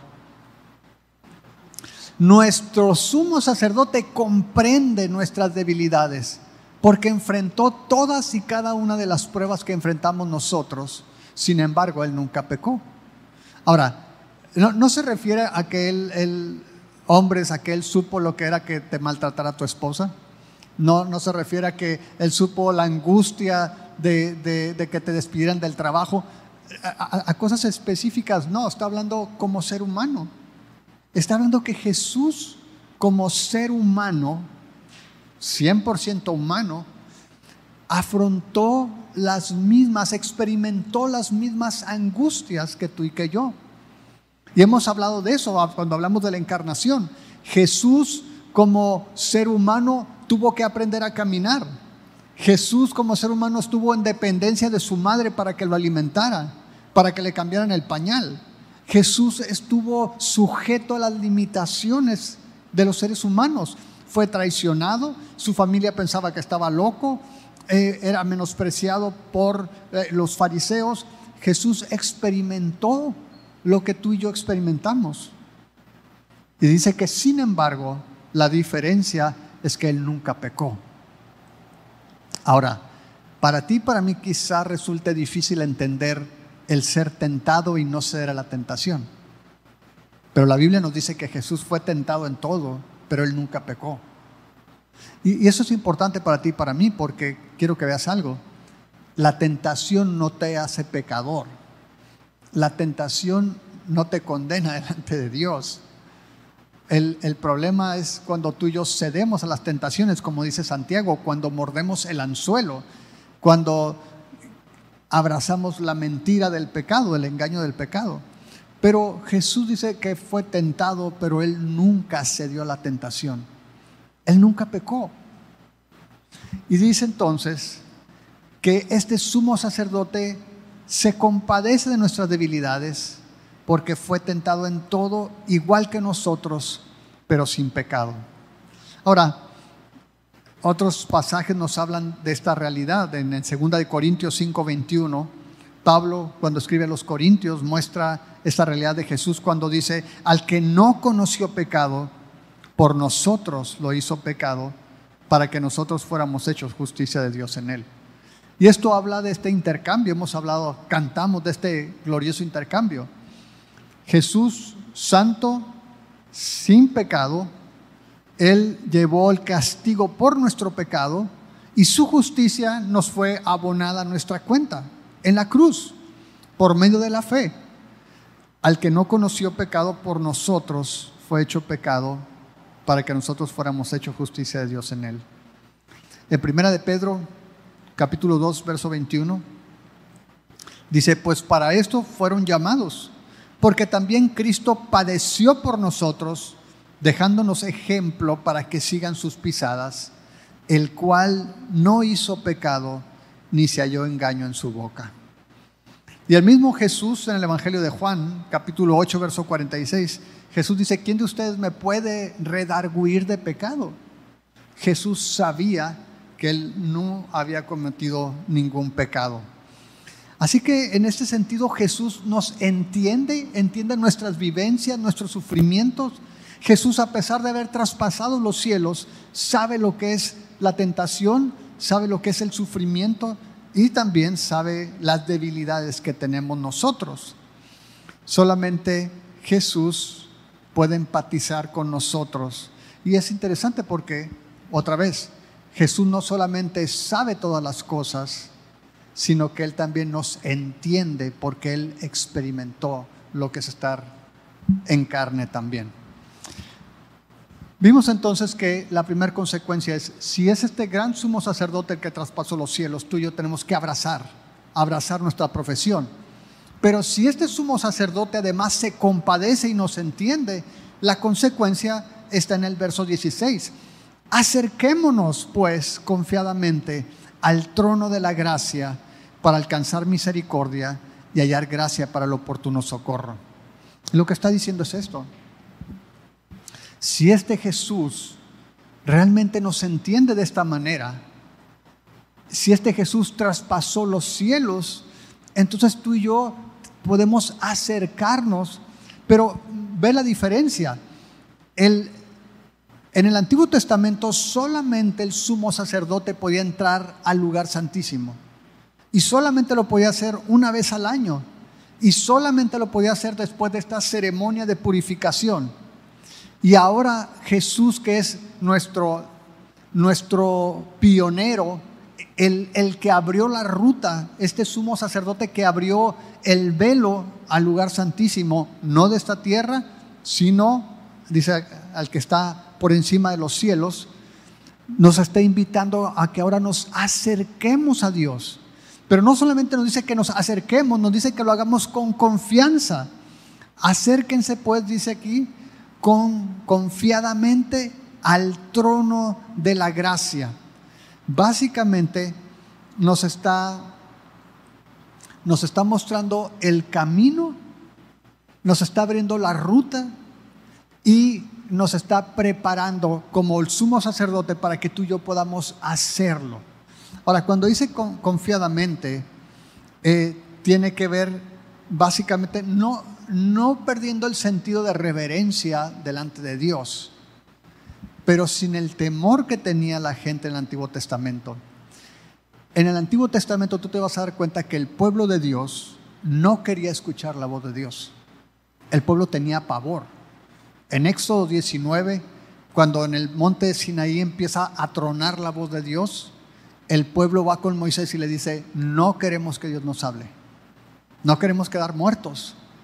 Nuestro sumo sacerdote comprende nuestras debilidades, porque enfrentó todas y cada una de las pruebas que enfrentamos nosotros. Sin embargo, Él nunca pecó. Ahora, no se refiere a que él hombres, a que Él supo lo que era que te maltratara tu esposa. No se refiere a que Él supo la angustia de que te despidieran del trabajo, a cosas específicas. No, está hablando como ser humano. Está hablando que Jesús, como ser humano, 100% humano, afrontó las mismas, experimentó las mismas angustias que tú y que yo. Y hemos hablado de eso cuando hablamos de la encarnación. Jesús, como ser humano, tuvo que aprender a caminar. Jesús, como ser humano, estuvo en dependencia de su madre para que lo alimentara, para que le cambiaran el pañal. Jesús estuvo sujeto a las limitaciones de los seres humanos. Fue traicionado, su familia pensaba que estaba loco, era menospreciado por los fariseos. Jesús experimentó lo que tú y yo experimentamos. Y dice que, sin embargo, la diferencia es que Él nunca pecó. Ahora, para ti y para mí quizá resulte difícil entender el ser tentado y no ceder a la tentación. Pero la Biblia nos dice que Jesús fue tentado en todo, pero Él nunca pecó. Y eso es importante para ti y para mí, porque quiero que veas algo. La tentación no te hace pecador. La tentación no te condena delante de Dios. El problema es cuando tú y yo cedemos a las tentaciones, como dice Santiago, cuando mordemos el anzuelo, cuando abrazamos la mentira del pecado, el engaño del pecado. Pero Jesús dice que fue tentado, pero Él nunca cedió a la tentación. Él nunca pecó. Y dice entonces que este sumo sacerdote se compadece de nuestras debilidades porque fue tentado en todo igual que nosotros, pero sin pecado. Ahora, otros pasajes nos hablan de esta realidad. En 2 Corintios 5:21, Pablo, cuando escribe a los Corintios, muestra esta realidad de Jesús cuando dice: al que no conoció pecado, por nosotros lo hizo pecado, para que nosotros fuéramos hechos justicia de Dios en él. Y esto habla de este intercambio. Cantamos de este glorioso intercambio. Jesús, santo, sin pecado, Él llevó el castigo por nuestro pecado y su justicia nos fue abonada a nuestra cuenta en la cruz, por medio de la fe. Al que no conoció pecado, por nosotros fue hecho pecado, para que nosotros fuéramos hechos justicia de Dios en Él. En 1 de Pedro, capítulo 2, verso 21, dice: pues para esto fueron llamados, porque también Cristo padeció por nosotros, dejándonos ejemplo para que sigan sus pisadas, el cual no hizo pecado, ni se halló engaño en su boca. Y el mismo Jesús, en el Evangelio de Juan, capítulo 8, verso 46, Jesús dice: ¿quién de ustedes me puede redarguir de pecado? Jesús sabía que Él no había cometido ningún pecado. Así que en este sentido Jesús nos entiende nuestras vivencias, nuestros sufrimientos. Jesús, a pesar de haber traspasado los cielos, sabe lo que es la tentación, sabe lo que es el sufrimiento y también sabe las debilidades que tenemos nosotros. Solamente Jesús puede empatizar con nosotros. Y es interesante porque, otra vez, Jesús no solamente sabe todas las cosas, sino que Él también nos entiende porque Él experimentó lo que es estar en carne también. Vimos entonces que la primera consecuencia es: si es este gran sumo sacerdote el que traspasó los cielos, tú y yo tenemos que abrazar nuestra profesión. Pero si este sumo sacerdote además se compadece y nos entiende, la consecuencia está en el verso 16. Acerquémonos pues confiadamente al trono de la gracia para alcanzar misericordia y hallar gracia para el oportuno socorro. Lo que está diciendo es esto: si este Jesús realmente nos entiende de esta manera, si este Jesús traspasó los cielos, entonces tú y yo podemos acercarnos. Pero ve la diferencia. En el Antiguo Testamento solamente el sumo sacerdote podía entrar al lugar santísimo, y solamente lo podía hacer una vez al año, y solamente lo podía hacer después de esta ceremonia de purificación. Y ahora Jesús, que es nuestro pionero, el que abrió la ruta, este sumo sacerdote que abrió el velo al lugar santísimo, no de esta tierra, sino, dice, al que está por encima de los cielos, nos está invitando a que ahora nos acerquemos a Dios. Pero no solamente nos dice que nos acerquemos, nos dice que lo hagamos con confianza. Acérquense pues, dice aquí, confiadamente al trono de la gracia. Básicamente nos está mostrando el camino, nos está abriendo la ruta y nos está preparando como el sumo sacerdote para que tú y yo podamos hacerlo. Ahora, cuando dice confiadamente, tiene que ver básicamente no perdiendo el sentido de reverencia delante de Dios, pero sin el temor que tenía la gente en el Antiguo Testamento. En el Antiguo Testamento tú te vas a dar cuenta que el pueblo de Dios no quería escuchar la voz de Dios. El pueblo tenía pavor. En Éxodo 19, cuando en el monte de Sinaí empieza a tronar la voz de Dios, el pueblo va con Moisés y le dice: no queremos que Dios nos hable, no queremos quedar muertos.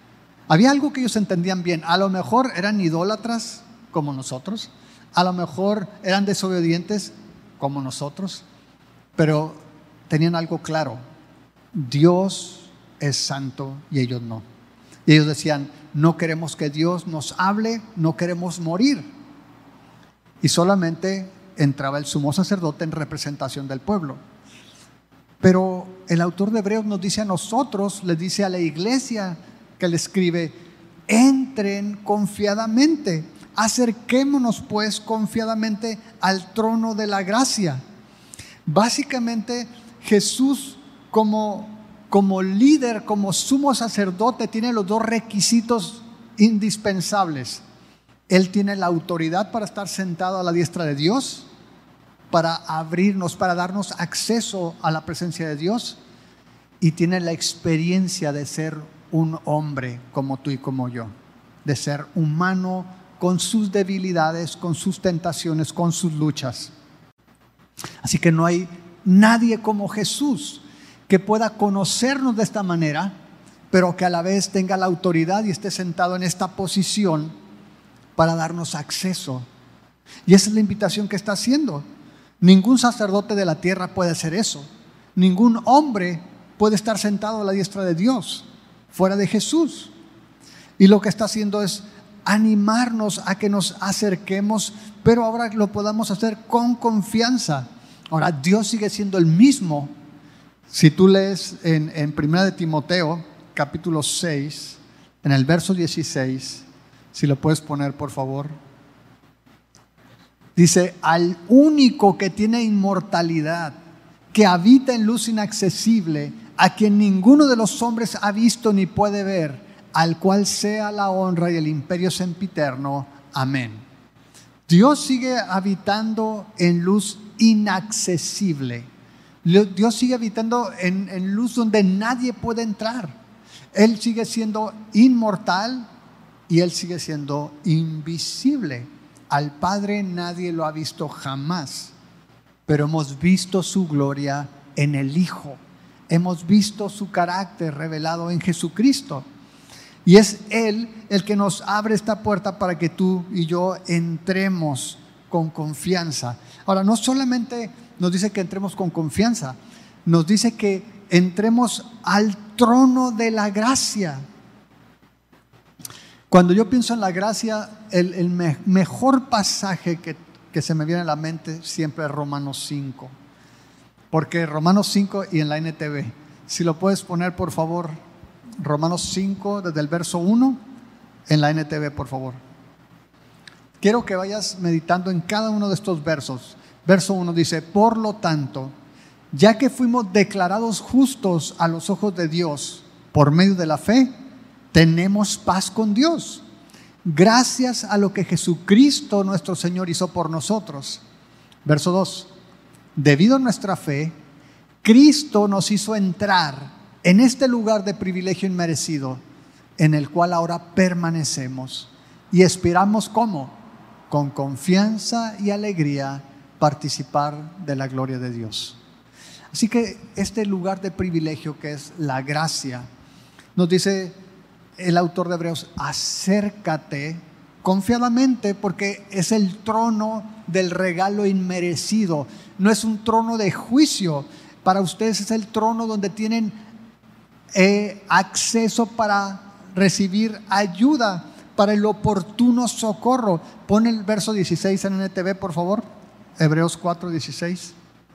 Había algo que ellos entendían bien. A lo mejor eran idólatras como nosotros, a lo mejor eran desobedientes como nosotros, pero tenían algo claro: Dios es santo y ellos no. Y ellos decían: no queremos que Dios nos hable, no queremos morir. Y solamente entraba el sumo sacerdote en representación del pueblo. Pero el autor de Hebreos nos dice a nosotros, le dice a la iglesia que le escribe: entren confiadamente, acerquémonos pues confiadamente al trono de la gracia. Básicamente Jesús como líder, como sumo sacerdote, tiene los dos requisitos indispensables. Él tiene la autoridad para estar sentado a la diestra de Dios, para abrirnos, para darnos acceso a la presencia de Dios, y tiene la experiencia de ser un hombre como tú y como yo, de ser humano con sus debilidades, con sus tentaciones, con sus luchas. Así que no hay nadie como Jesús que pueda conocernos de esta manera, pero que a la vez tenga la autoridad y esté sentado en esta posición para darnos acceso. Y esa es la invitación que está haciendo. Ningún sacerdote de la tierra puede hacer eso. Ningún hombre puede estar sentado a la diestra de Dios fuera de Jesús. Y lo que está haciendo es animarnos a que nos acerquemos, pero ahora lo podamos hacer con confianza. Ahora, Dios sigue siendo el mismo. Si tú lees en 1 de Timoteo, capítulo 6, en el verso 16, si lo puedes poner por favor. Dice: al único que tiene inmortalidad, que habita en luz inaccesible, a quien ninguno de los hombres ha visto ni puede ver, al cual sea la honra y el imperio sempiterno. Amén. Dios sigue habitando en luz inaccesible. Dios sigue habitando en luz donde nadie puede entrar. Él sigue siendo inmortal y Él sigue siendo invisible. Al Padre nadie lo ha visto jamás, pero hemos visto su gloria en el Hijo. Hemos visto su carácter revelado en Jesucristo. Y es Él el que nos abre esta puerta para que tú y yo entremos con confianza. Ahora, no solamente nos dice que entremos con confianza, nos dice que entremos al trono de la gracia. Cuando yo pienso en la gracia, el mejor pasaje que se me viene a la mente siempre es Romanos 5. Porque Romanos 5 y en la NTV, si lo puedes poner por favor, Romanos 5 desde el verso 1 en la NTV por favor. Quiero que vayas meditando en cada uno de estos versos. Verso 1 dice: por lo tanto, ya que fuimos declarados justos a los ojos de Dios por medio de la fe, tenemos paz con Dios, gracias a lo que Jesucristo nuestro Señor hizo por nosotros. Verso 2: debido a nuestra fe, Cristo nos hizo entrar en este lugar de privilegio inmerecido, en el cual ahora permanecemos y esperamos ¿cómo? Con confianza y alegría participar de la gloria de Dios. Así que este lugar de privilegio que es la gracia, nos dice el autor de Hebreos: acércate confiadamente, porque es el trono del regalo inmerecido. No es un trono de juicio. Para ustedes es el trono donde tienen acceso para recibir ayuda, para el oportuno socorro. Pon el verso 16 en NTV por favor. Hebreos 4:16.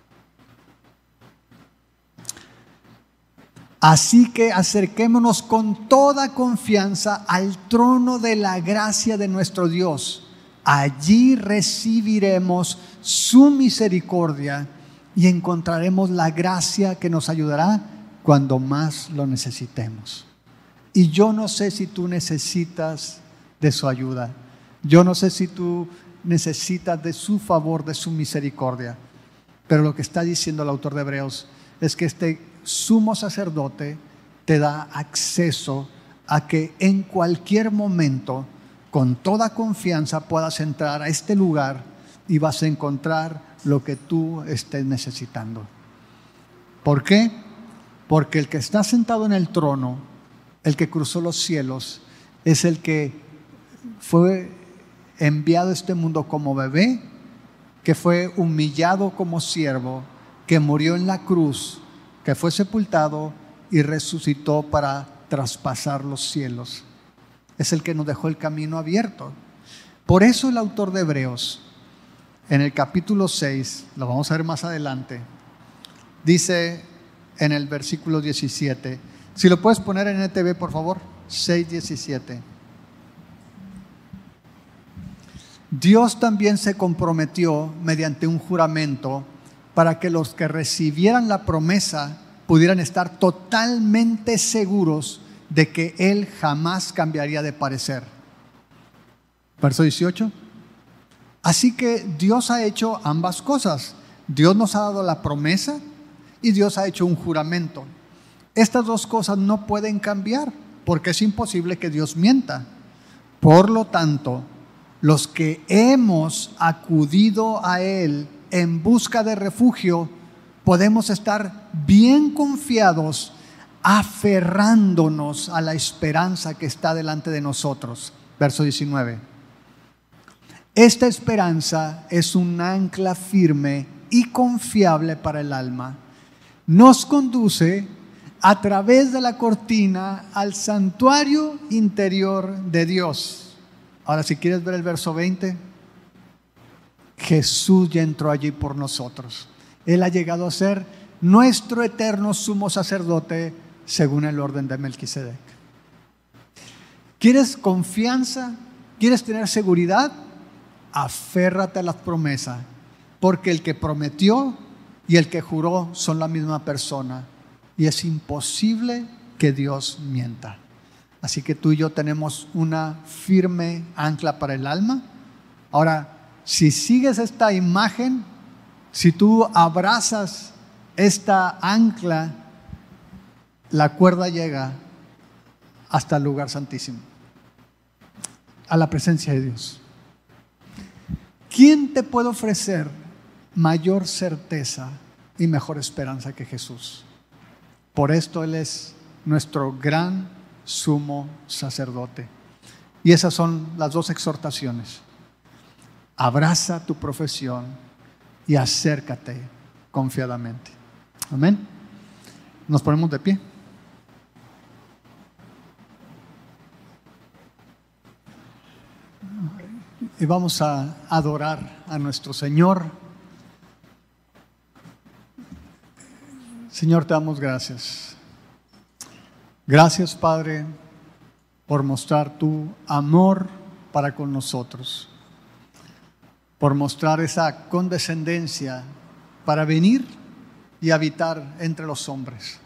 Así que acerquémonos con toda confianza al trono de la gracia de nuestro Dios. Allí recibiremos su misericordia y encontraremos la gracia que nos ayudará cuando más lo necesitemos. Y yo no sé si tú necesitas de su ayuda. Yo no sé si tú necesitas de su favor, de su misericordia. Pero lo que está diciendo el autor de Hebreos es que este sumo sacerdote te da acceso a que en cualquier momento, con toda confianza, puedas entrar a este lugar y vas a encontrar lo que tú estés necesitando. ¿Por qué? Porque el que está sentado en el trono, el que cruzó los cielos, es el que fue enviado a este mundo como bebé, que fue humillado como siervo, que murió en la cruz, que fue sepultado y resucitó para traspasar los cielos. Es el que nos dejó el camino abierto. Por eso el autor de Hebreos, en el capítulo 6, lo vamos a ver más adelante, dice en el versículo 17, si lo puedes poner en NTV por favor, 6:17. Dios también se comprometió mediante un juramento para que los que recibieran la promesa pudieran estar totalmente seguros de que Él jamás cambiaría de parecer. Verso 18. Así que Dios ha hecho ambas cosas. Dios nos ha dado la promesa y Dios ha hecho un juramento. Estas dos cosas no pueden cambiar porque es imposible que Dios mienta. Por lo tanto, los que hemos acudido a Él en busca de refugio, podemos estar bien confiados, aferrándonos a la esperanza que está delante de nosotros. Verso 19. Esta esperanza es un ancla firme y confiable para el alma. Nos conduce a través de la cortina al santuario interior de Dios. Ahora, si quieres ver el verso 20, Jesús ya entró allí por nosotros. Él ha llegado a ser nuestro eterno sumo sacerdote según el orden de Melquisedec. ¿Quieres confianza? ¿Quieres tener seguridad? Aférrate a las promesas, porque el que prometió y el que juró son la misma persona, y es imposible que Dios mienta. Así que tú y yo tenemos una firme ancla para el alma. Ahora, si sigues esta imagen, si tú abrazas esta ancla, la cuerda llega hasta el lugar santísimo, a la presencia de Dios. ¿Quién te puede ofrecer mayor certeza y mejor esperanza que Jesús? Por esto Él es nuestro gran sumo sacerdote. Y esas son las dos exhortaciones. Abraza tu profesión y acércate confiadamente. Amén. Nos ponemos de pie. Y vamos a adorar a nuestro Señor. Señor, te damos gracias. Gracias, Padre, por mostrar tu amor para con nosotros, por mostrar esa condescendencia para venir y habitar entre los hombres.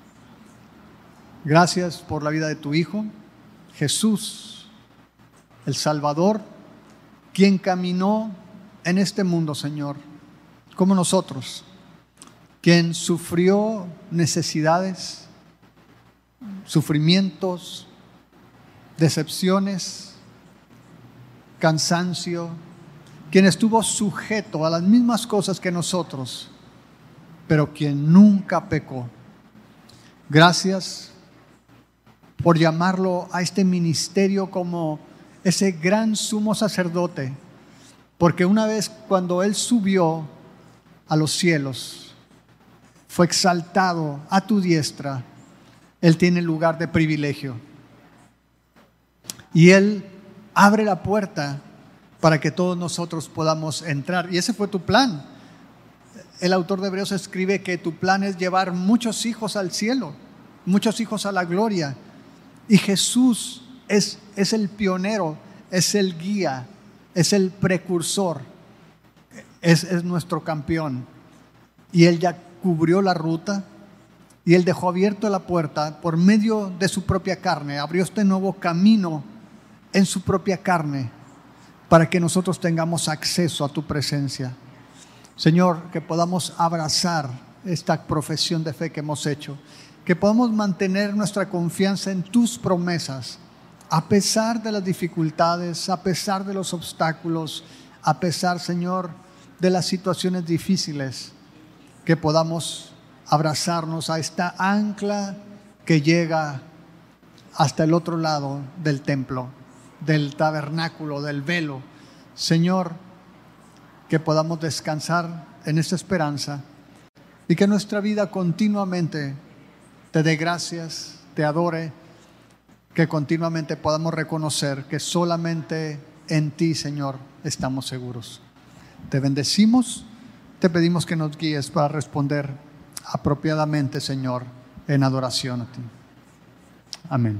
Gracias por la vida de tu Hijo, Jesús, el Salvador, quien caminó en este mundo, Señor, como nosotros, quien sufrió necesidades, sufrimientos, decepciones, cansancio, quien estuvo sujeto a las mismas cosas que nosotros, pero quien nunca pecó. Gracias por llamarlo a este ministerio como ese gran sumo sacerdote, porque una vez cuando Él subió a los cielos, fue exaltado a tu diestra, Él tiene lugar de privilegio. Y Él abre la puerta para que todos nosotros podamos entrar. Y ese fue tu plan. El autor de Hebreos escribe que tu plan es llevar muchos hijos al cielo, muchos hijos a la gloria. Y Jesús es el pionero, es el guía, es el precursor, es nuestro campeón. Y Él ya cubrió la ruta y Él dejó abierta la puerta por medio de su propia carne. Abrió este nuevo camino en su propia carne para que nosotros tengamos acceso a tu presencia. Señor, que podamos abrazar esta profesión de fe que hemos hecho, que podamos mantener nuestra confianza en tus promesas, a pesar de las dificultades, a pesar de los obstáculos, a pesar, Señor, de las situaciones difíciles, que podamos abrazarnos a esta ancla que llega hasta el otro lado del templo, del tabernáculo, del velo. Señor, que podamos descansar en esta esperanza y que nuestra vida continuamente te dé gracias, te adore, que continuamente podamos reconocer que solamente en ti, Señor, estamos seguros. Te bendecimos, te pedimos que nos guíes para responder apropiadamente, Señor, en adoración a ti. Amén.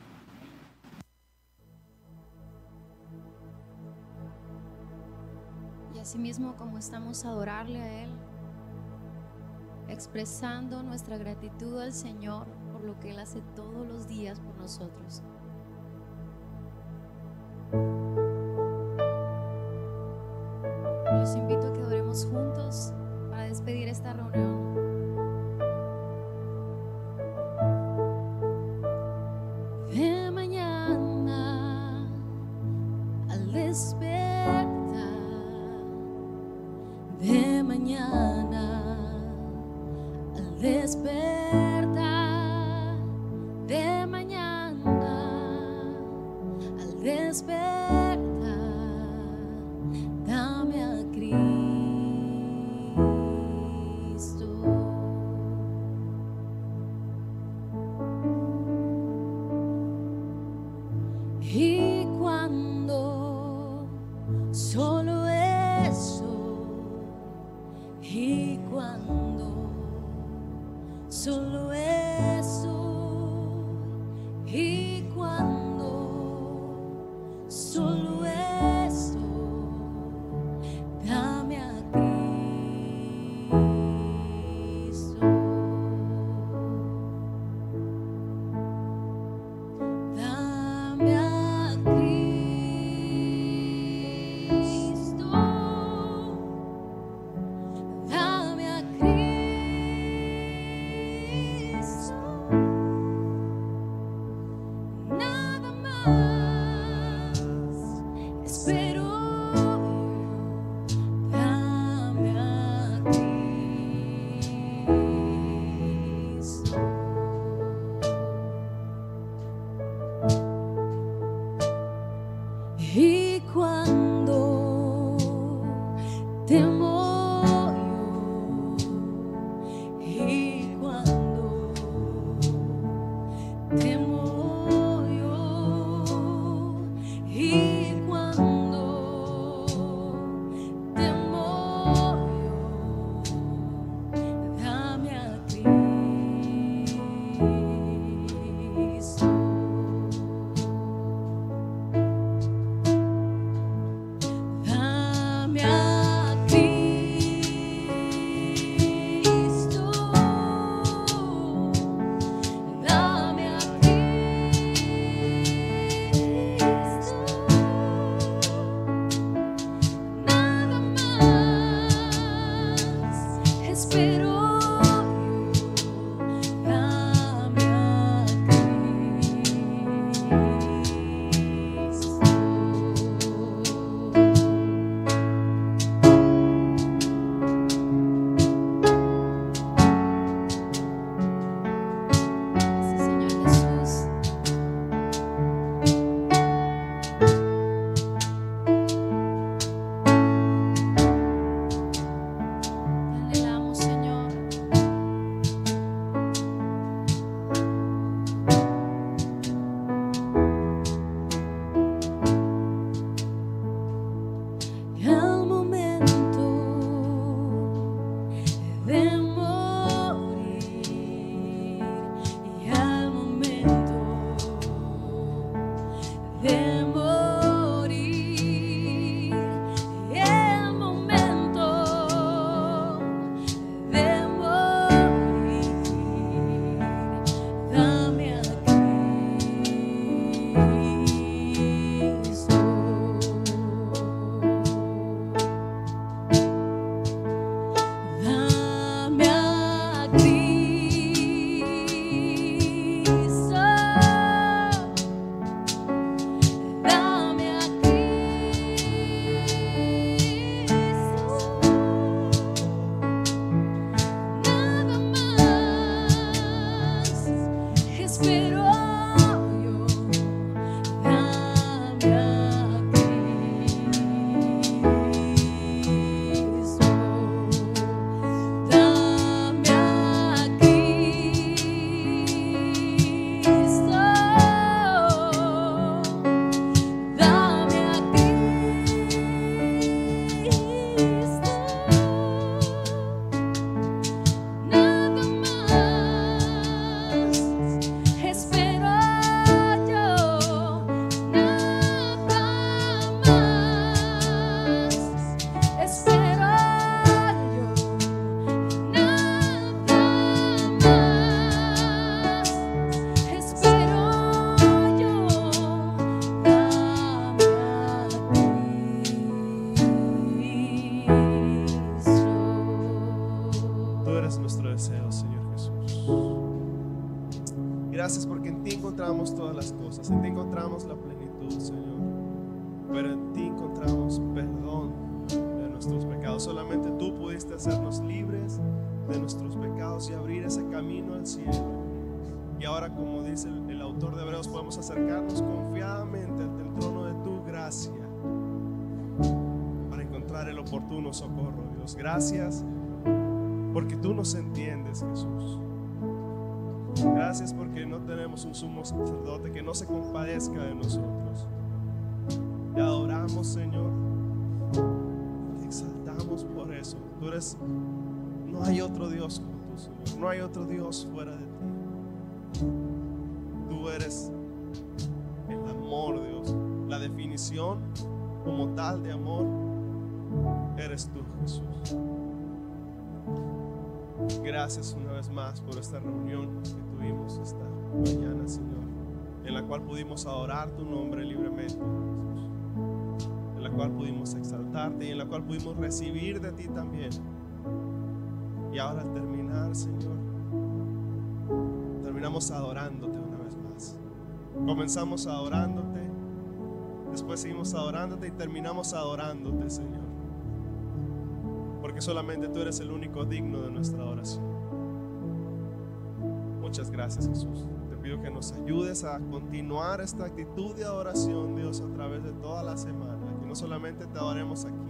Y asimismo, como estamos a adorarle a Él, expresando nuestra gratitud al Señor por lo que Él hace todos los días por nosotros. Los invito a que adoremos juntos para despedir esta reunión. De mañana al despertar, de mañana al despertar, de mañana al despertar, dame a Cristo. Y cuando solo eso, y cuando solo eso, y cuando solo eso, dame a Cristo. Dame a Cristo. Dame a Cristo. Nada más espero. Dame a Cristo. Y cuando temo yo, y cuando temo yo, y cuando temo yo, dame a Cristo. Dame a Cristo, dame a Cristo, nada más espero yo, dame a Cristo. Señor Jesús, te anhelamos, Señor. eres nuestro deseo, Señor Jesús. Gracias porque en ti encontramos todas las cosas, en ti encontramos la plenitud, Señor. Pero en ti encontramos perdón de nuestros pecados. Solamente tú pudiste hacernos libres de nuestros pecados y abrir ese camino al cielo. Y ahora, como dice el autor de Hebreos, podemos acercarnos confiadamente ante el trono de tu gracia para encontrar el oportuno socorro, Dios. Gracias porque tú nos entiendes, Jesús. Gracias porque no tenemos un sumo sacerdote que no se compadezca de nosotros. Te adoramos, Señor. Te exaltamos por eso. Tú eres, no hay otro Dios como tú, Señor. No hay otro Dios fuera de ti. Tú eres el amor, Dios. La definición como tal de amor eres tú, Jesús. Gracias una vez más por esta reunión que tuvimos esta mañana, Señor, en la cual pudimos adorar tu nombre libremente, Jesús, en la cual pudimos exaltarte y en la cual pudimos recibir de ti también. Y ahora al terminar, Señor, terminamos adorándote una vez más. Comenzamos adorándote, después seguimos adorándote y terminamos adorándote, Señor, porque solamente tú eres el único digno de nuestra oración. Muchas gracias, Jesús. Te pido que nos ayudes a continuar esta actitud de adoración, Dios, a través de toda la semana, que no solamente te adoremos aquí.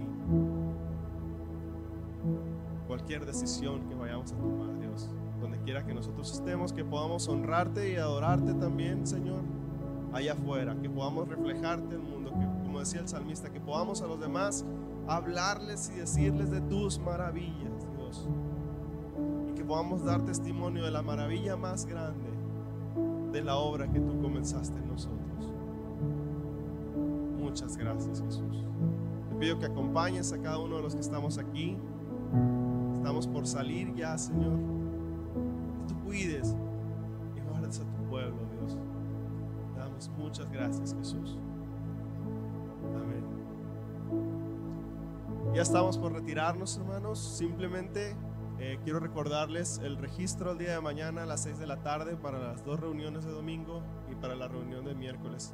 Cualquier decisión que vayamos a tomar, Dios, donde quiera que nosotros estemos, que podamos honrarte y adorarte también, Señor, allá afuera, que podamos reflejarte en el mundo, que, como decía el salmista, que podamos a los demás hablarles y decirles de tus maravillas, Dios, y que podamos dar testimonio de la maravilla más grande de la obra que tú comenzaste en nosotros. Muchas gracias, Jesús. Te pido que acompañes a cada uno de los que estamos aquí. Estamos por salir ya, Señor. Que tú cuides y guardes a tu pueblo, Dios. Te damos muchas gracias, Jesús. Amén. Ya estamos por retirarnos, hermanos. Simplemente quiero recordarles el registro el día de mañana a las 6 de la tarde para las 2 reuniones de domingo y para la reunión de miércoles.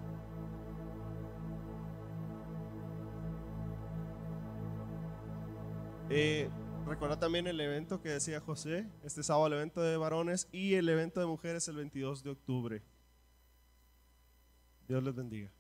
Recuerda también el evento que decía José, este sábado el evento de varones y el evento de mujeres el 22 de octubre. Dios les bendiga.